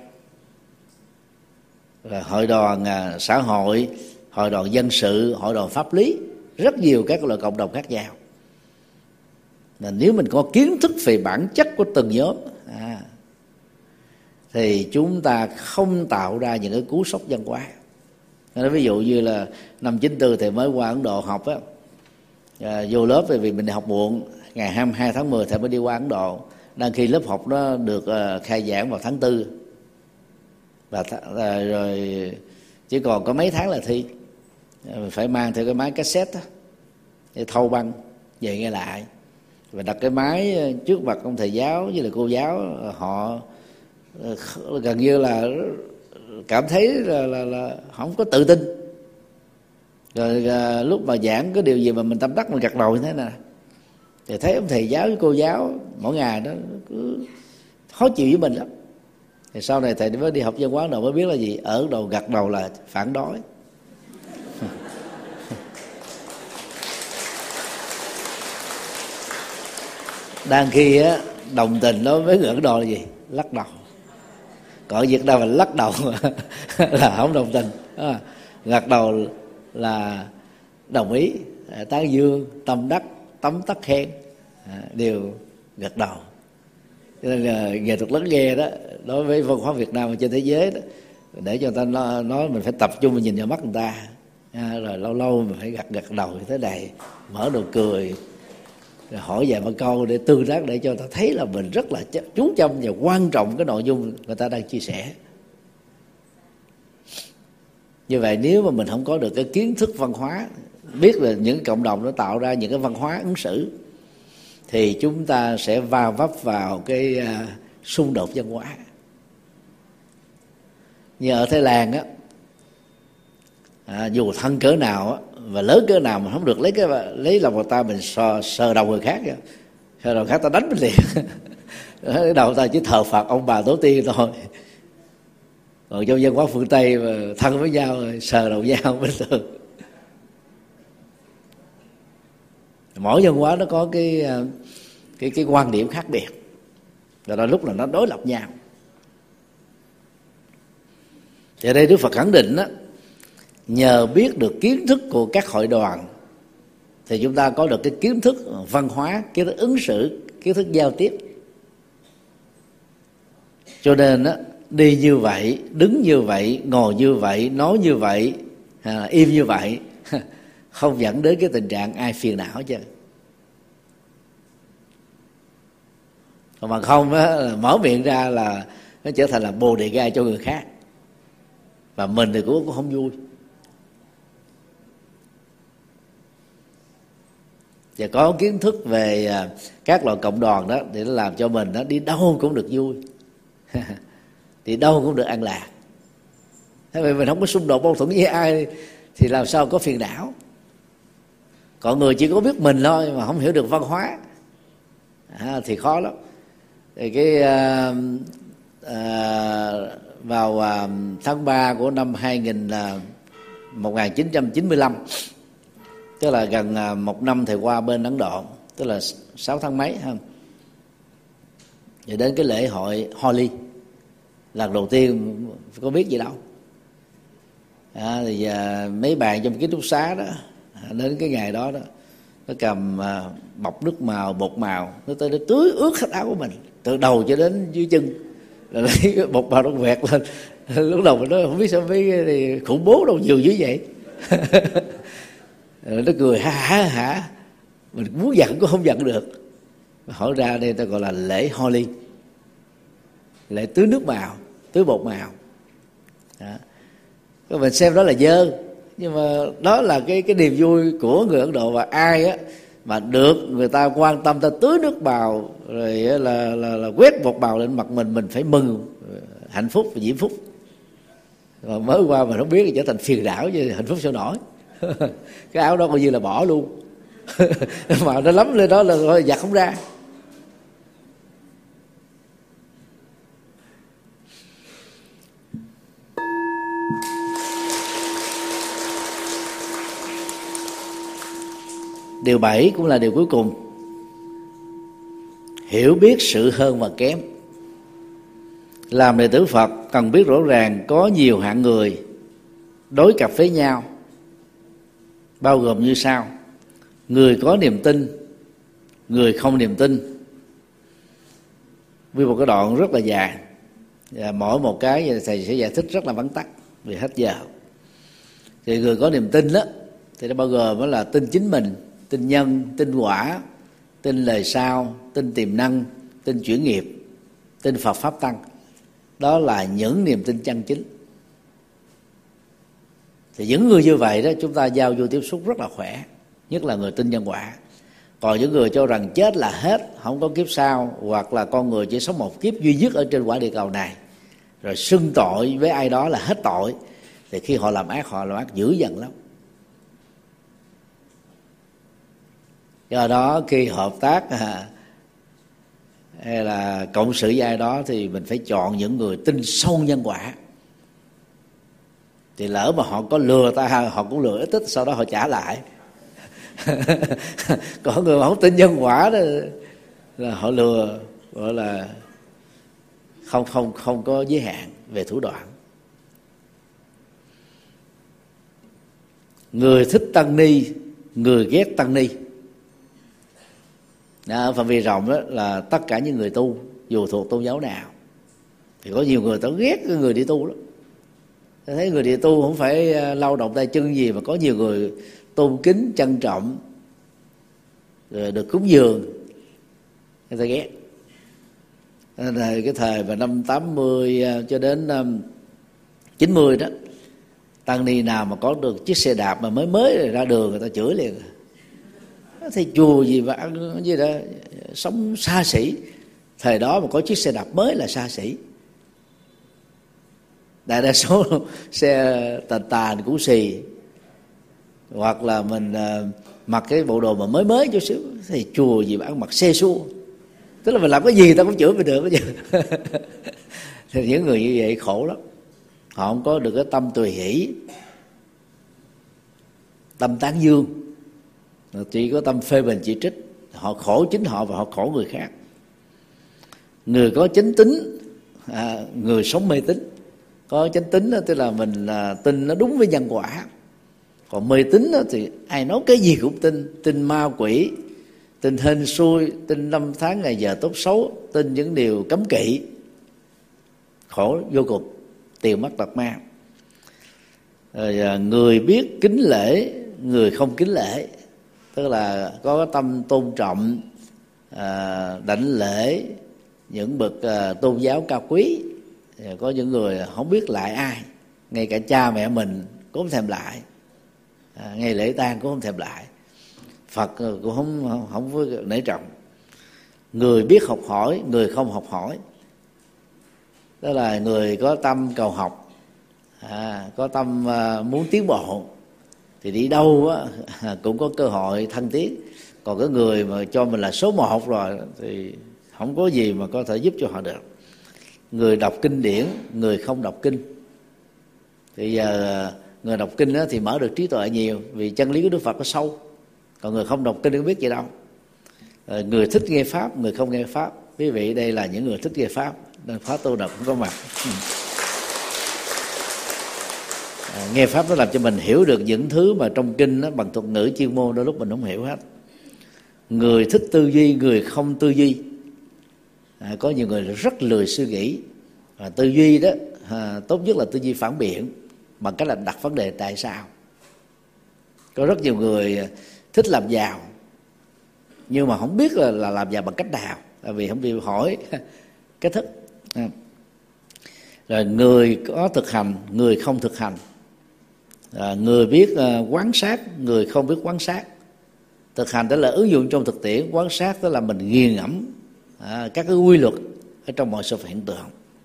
rồi hội đoàn xã hội, hội đoàn dân sự, hội đoàn pháp lý, rất nhiều các loại cộng đồng khác nhau. Nên nếu mình có kiến thức về bản chất của từng nhóm à, thì chúng ta không tạo ra những cái cú sốc văn hóa. Nói ví dụ như là năm chín tư thì mới qua Ấn Độ học á, à, vô lớp vì mình học muộn, ngày hai mươi hai tháng mười thầy mới đi qua Ấn Độ, đang khi lớp học nó được uh, khai giảng vào tháng tư và th- uh, rồi chỉ còn có mấy tháng là thi, uh, phải mang theo cái máy cassette đó, để thâu băng về nghe lại và đặt cái máy trước mặt ông thầy giáo với là cô giáo. Họ uh, gần như là cảm thấy là, là, là không có tự tin. Rồi uh, lúc mà giảng cái điều gì mà mình tâm đắc mình gật đầu như thế này, thì thấy ông thầy giáo với cô giáo mỗi ngày đó cứ khó chịu với mình lắm. Thì sau này thầy mới đi học văn hóa Ấn Độ mới biết là gì, ở đầu gật đầu là phản đối. Đang khi á đồng tình đó với người Ấn Độ là gì, lắc đầu. Còn ở Việt Nam mình lắc đầu là không đồng tình, à, gật đầu là đồng ý, tán dương, tâm đắc, tấm tắc khen, à, đều gật đầu. Cho nên là nghệ thuật lắng nghe đó đối với văn hóa Việt Nam trên thế giới đó, để cho người ta nói, nói mình phải tập trung và nhìn vào mắt người ta, à, rồi lâu lâu mình phải gật gật đầu như thế này, mở nụ cười, rồi hỏi vài ba câu để tương tác, để cho người ta thấy là mình rất là chú trọng và quan trọng cái nội dung người ta đang chia sẻ. Như vậy nếu mà mình không có được cái kiến thức văn hóa, biết là những cộng đồng nó tạo ra những cái văn hóa ứng xử, thì chúng ta sẽ va vấp vào cái uh, xung đột văn hóa. Như ở Thái Lan á, à, dù thân cỡ nào á và lớn cỡ nào mà không được lấy cái lấy lòng người ta, mình sờ, sờ đầu người khác, sờ đầu khác ta đánh mình liền. Cái đầu ta chỉ thờ phật ông bà tổ tiên thôi. Còn trong văn hóa phương Tây mà thân với nhau sờ đầu nhau bình thường. Mỗi văn hóa nó có cái cái cái quan điểm khác biệt, rồi đôi lúc là nó đối lập nhau. Thì ở đây Đức Phật khẳng định đó, nhờ biết được kiến thức của các hội đoàn thì chúng ta có được cái kiến thức văn hóa, kiến thức ứng xử, kiến thức giao tiếp. Cho nên đó, đi như vậy, đứng như vậy, ngồi như vậy, nói như vậy, à, im như vậy, không dẫn đến cái tình trạng ai phiền não chứ. Còn mà không á, mở miệng ra là nó trở thành là bồ đề gai cho người khác, và mình thì cũng không vui. Và có kiến thức về các loại cộng đoàn đó thì nó làm cho mình đó đi đâu cũng được vui, đi đâu cũng được an lạc. Thế vậy mình không có xung đột mâu thuẫn với ai thì làm sao có phiền não. Còn người chỉ có biết mình thôi mà không hiểu được văn hóa à, thì khó lắm. Thì cái à, à, vào à, tháng ba của năm hai nghìn, à, một nghìn chín trăm chín mươi lăm, tức là gần à, một năm thầy qua bên Ấn Độ, tức là sáu tháng mấy ha. Thì đến cái lễ hội Holi, lần đầu tiên có biết gì đâu. À, thì à, mấy bạn trong ký túc xá đó Đến cái ngày đó đó, nó cầm bọc nước màu, bột màu, nó tới nó tưới ướt hết áo của mình từ đầu cho đến dưới chân, rồi lấy bột màu nó quẹt lên. Lúc đầu mình nói không biết sao mấy thì khủng bố đâu nhiều dữ vậy. Nó cười hả hả hả, mình muốn giận cũng không giận được. Hỏi ra đây ta gọi là lễ Holi, lễ tưới nước màu, tưới bột màu. Đó. Các mình xem đó là dơ, nhưng mà đó là cái cái niềm vui của người Ấn Độ. Và ai á mà được người ta quan tâm, ta tưới nước màu rồi là, là, là, là quét bột màu lên mặt mình, mình phải mừng, hạnh phúc và diễm phúc. Mà mới qua mà không biết thì trở thành phiền não chứ hạnh phúc sao nổi. Cái áo đó coi như là bỏ luôn. Mà nó lắm lên đó là thôi giặt không ra. Điều bảy cũng là điều cuối cùng, hiểu biết sự hơn và kém. Làm đệ tử Phật cần biết rõ ràng có nhiều hạng người đối cặp với nhau, bao gồm như sau: người có niềm tin, người không niềm tin. Vì một cái đoạn rất là dài, và mỗi một cái thầy sẽ giải thích rất là vắn tắt vì hết giờ. Thì người có niềm tin đó thì nó bao gồm đó là tin chính mình, tin nhân, tin quả, tin lời sau, tin tiềm năng, tin chuyển nghiệp, tin Phật Pháp Tăng. Đó là những niềm tin chân chính. Thì những người như vậy đó chúng ta giao vô tiếp xúc rất là khỏe, nhất là người tin nhân quả. Còn những người cho rằng chết là hết, không có kiếp sau, hoặc là con người chỉ sống một kiếp duy nhất ở trên quả địa cầu này, rồi xưng tội với ai đó là hết tội, thì khi họ làm ác, họ làm ác dữ dằn lắm. Do đó khi hợp tác à, hay là cộng sự với ai đó thì mình phải chọn những người tin sâu nhân quả. Thì lỡ mà họ có lừa ta, họ cũng lừa ít ít, sau đó họ trả lại. Còn người mà không tin nhân quả đó là họ lừa, gọi là không không không có giới hạn về thủ đoạn. Người thích tăng ni, người ghét tăng ni. Ở phạm vi rộng đó là tất cả những người tu, dù thuộc tôn giáo nào. Thì có nhiều người ta ghét cái người đi tu đó. Ta thấy người đi tu không phải lao động tay chân gì, mà có nhiều người tôn kính, trân trọng, rồi được cúng dường, người ta ghét. Nên cái thời mà năm tám mươi cho đến chín mươi đó, tăng ni nào mà có được chiếc xe đạp mà mới mới ra đường người ta chửi liền. Thầy chùa gì mà ăn gì đó, sống xa xỉ. Thời đó mà có chiếc xe đạp mới là xa xỉ. Đại đa số xe tàn tàn cũ xì, hoặc là mình uh, mặc cái bộ đồ mà mới mới chút xíu. Thầy chùa gì mà ăn mặc xe xua, tức là mình làm cái gì ta cũng chửi mình được bây giờ. Thì những người như vậy khổ lắm. Họ không có được cái tâm tùy hỷ, tâm tán dương, chỉ có tâm phê bình chỉ trích. Họ khổ chính họ và họ khổ người khác. Người có chánh tín, à, người sống mê tín. Có chánh tín đó, tức là mình là tin nó đúng với nhân quả. Còn mê tín đó, thì ai nói cái gì cũng tin. Tin ma quỷ, tin hên xui, tin năm tháng ngày giờ tốt xấu, tin những điều cấm kỵ. Khổ vô cùng, tiền mất tật mang. Rồi, người biết kính lễ, người không kính lễ, tức là có tâm tôn trọng, à, đảnh lễ những bậc à, tôn giáo cao quý. Có những người không biết lại ai, ngay cả cha mẹ mình cũng không thèm lại, à, ngày lễ tang cũng không thèm lại, Phật cũng không không có nể trọng. Người biết học hỏi, người không học hỏi, đó là người có tâm cầu học, à, có tâm à, muốn tiến bộ, thì đi đâu á, cũng có cơ hội thăng tiến. Còn cái người mà cho mình là số một rồi thì không có gì mà có thể giúp cho họ được. Người đọc kinh điển, người không đọc kinh. Thì giờ người đọc kinh đó thì mở được trí tuệ nhiều, vì chân lý của Đức Phật có sâu. Còn người không đọc kinh không biết gì đâu. Người thích nghe pháp, người không nghe pháp. Quý vị đây là những người thích nghe pháp, nên Pháp Tu Đà cũng có mặt. À, nghe pháp nó làm cho mình hiểu được những thứ mà trong kinh đó, bằng thuật ngữ chuyên môn đôi lúc mình không hiểu hết. Người thích tư duy, người không tư duy. À, có nhiều người rất lười suy nghĩ. À, tư duy đó à, tốt nhất là tư duy phản biện, bằng cách là đặt vấn đề tại sao. Có rất nhiều người thích làm giàu nhưng mà không biết là, là làm giàu bằng cách nào, tại vì không chịu hỏi cách thức. À. Rồi người có thực hành, người không thực hành. À, người biết uh, quán sát, người không biết quán sát. Thực hành đó là ứng dụng trong thực tiễn, quán sát đó là mình nghiền ngẫm à, các cái quy luật ở trong mọi sự hiện tượng.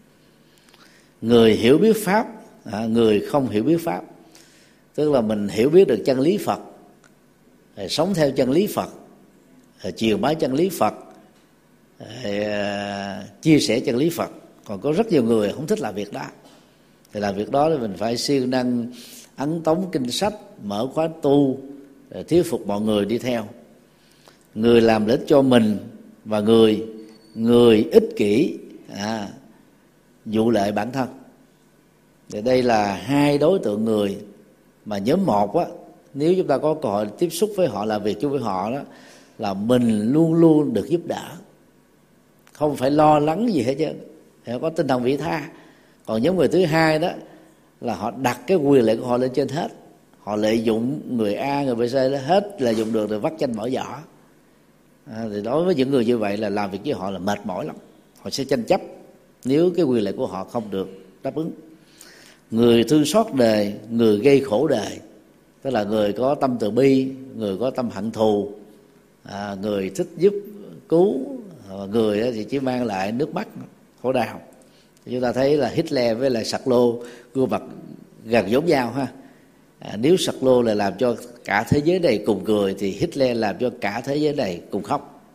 Người hiểu biết pháp, à, người không hiểu biết pháp. Tức là mình hiểu biết được chân lý Phật, rồi sống theo chân lý Phật, rồi chiều bái chân lý Phật, rồi, uh, chia sẻ chân lý Phật. Còn có rất nhiều người không thích làm việc đó. Thì làm việc đó thì mình phải siêng năng ấn tống kinh sách, mở khóa tu, rồi thuyết phục mọi người đi theo. Người làm lợi ích cho mình và người người ích kỷ, à, vụ lợi bản thân. Thì đây là hai đối tượng người mà nhóm một á, nếu chúng ta có cơ hội tiếp xúc với họ, làm việc chung với họ đó, là mình luôn luôn được giúp đỡ, không phải lo lắng gì hết chứ, họ có tinh thần vị tha. Còn nhóm người thứ hai đó là họ đặt cái quyền lợi của họ lên trên hết, họ lợi dụng người A, người B, C đó hết, lợi dụng được rồi vắt chanh bỏ giỏ. À, thì đối với những người như vậy là làm việc với họ là mệt mỏi lắm, họ sẽ tranh chấp nếu cái quyền lợi của họ không được đáp ứng. Người thương xót đời, người gây khổ đời, tức là người có tâm từ bi, người có tâm hận thù, à, người thích giúp cứu, người thì chỉ mang lại nước mắt khổ đau. Chúng ta thấy là Hitler với lại Sạc Lô gương mặt gần giống nhau ha. À, nếu Sạc Lô là làm cho cả thế giới này cùng cười thì Hitler làm cho cả thế giới này cùng khóc.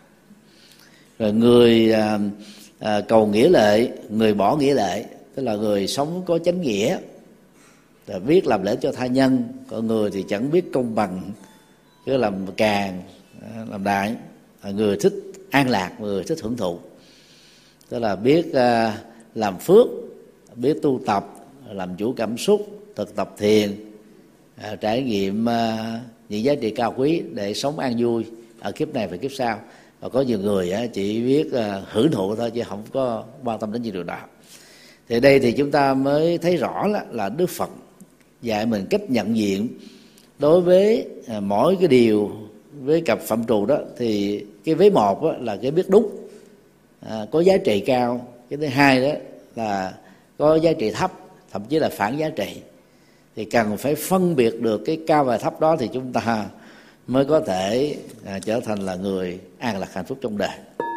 Rồi người à, à, cầu nghĩa lệ, người bỏ nghĩa lệ, tức là người sống có chánh nghĩa, rồi biết làm lễ cho tha nhân. Còn người thì chẳng biết công bằng, cứ làm càng, làm đại. Người thích an lạc, người thích hưởng thụ, tức là biết uh, làm phước, biết tu tập, làm chủ cảm xúc, thực tập thiền, uh, trải nghiệm uh, những giá trị cao quý để sống an vui ở kiếp này và kiếp sau. Và có nhiều người uh, chỉ biết uh, hưởng thụ thôi chứ không có quan tâm đến những điều đó. Thì đây thì chúng ta mới thấy rõ là, là Đức Phật dạy mình cách nhận diện đối với uh, mỗi cái điều. Với cặp phạm trù đó thì cái vế một đó là cái biết đúng, à, có giá trị cao. Cái thứ hai đó là có giá trị thấp, thậm chí là phản giá trị. Thì cần phải phân biệt được cái cao và thấp đó thì chúng ta mới có thể à, trở thành là người an lạc hạnh phúc trong đời.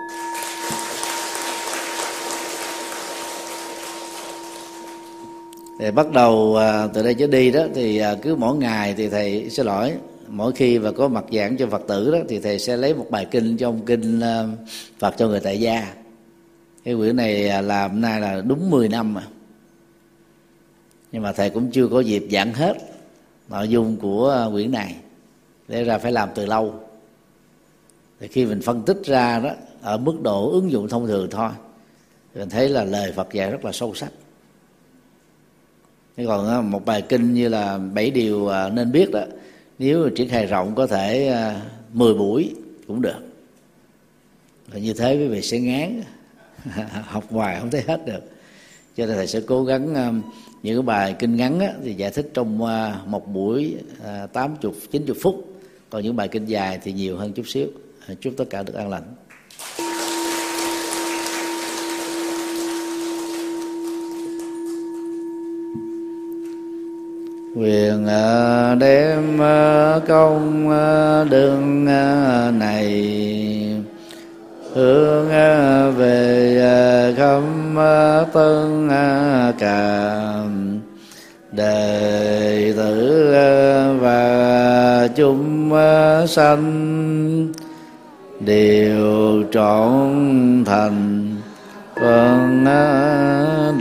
Thì bắt đầu à, từ đây trở đi đó thì à, cứ mỗi ngày thì thầy xin lỗi mỗi khi mà có mặt giảng cho Phật tử đó thì thầy sẽ lấy một bài kinh trong kinh uh, Phật cho người tại gia. Cái quyển này làm nay là đúng mười năm mà, nhưng mà thầy cũng chưa có dịp giảng hết nội dung của quyển này, để ra phải làm từ lâu. Thì khi mình phân tích ra đó ở mức độ ứng dụng thông thường thôi, thì mình thấy là lời Phật dạy rất là sâu sắc. Thế còn một bài kinh như là bảy điều nên biết đó, nếu triển khai rộng có thể uh, mười buổi cũng được. Và như thế quý vị sẽ ngán, học hoài không thấy hết được. Cho nên thầy sẽ cố gắng uh, những cái bài kinh ngắn á, thì giải thích trong uh, một buổi uh, tám mươi, chín mươi phút. Còn những bài kinh dài thì nhiều hơn chút xíu. Chúc tất cả được an lành. Quyền đem công đường này hướng về khắp tân cảm, đệ tử và chúng sanh đều trọn thành vâng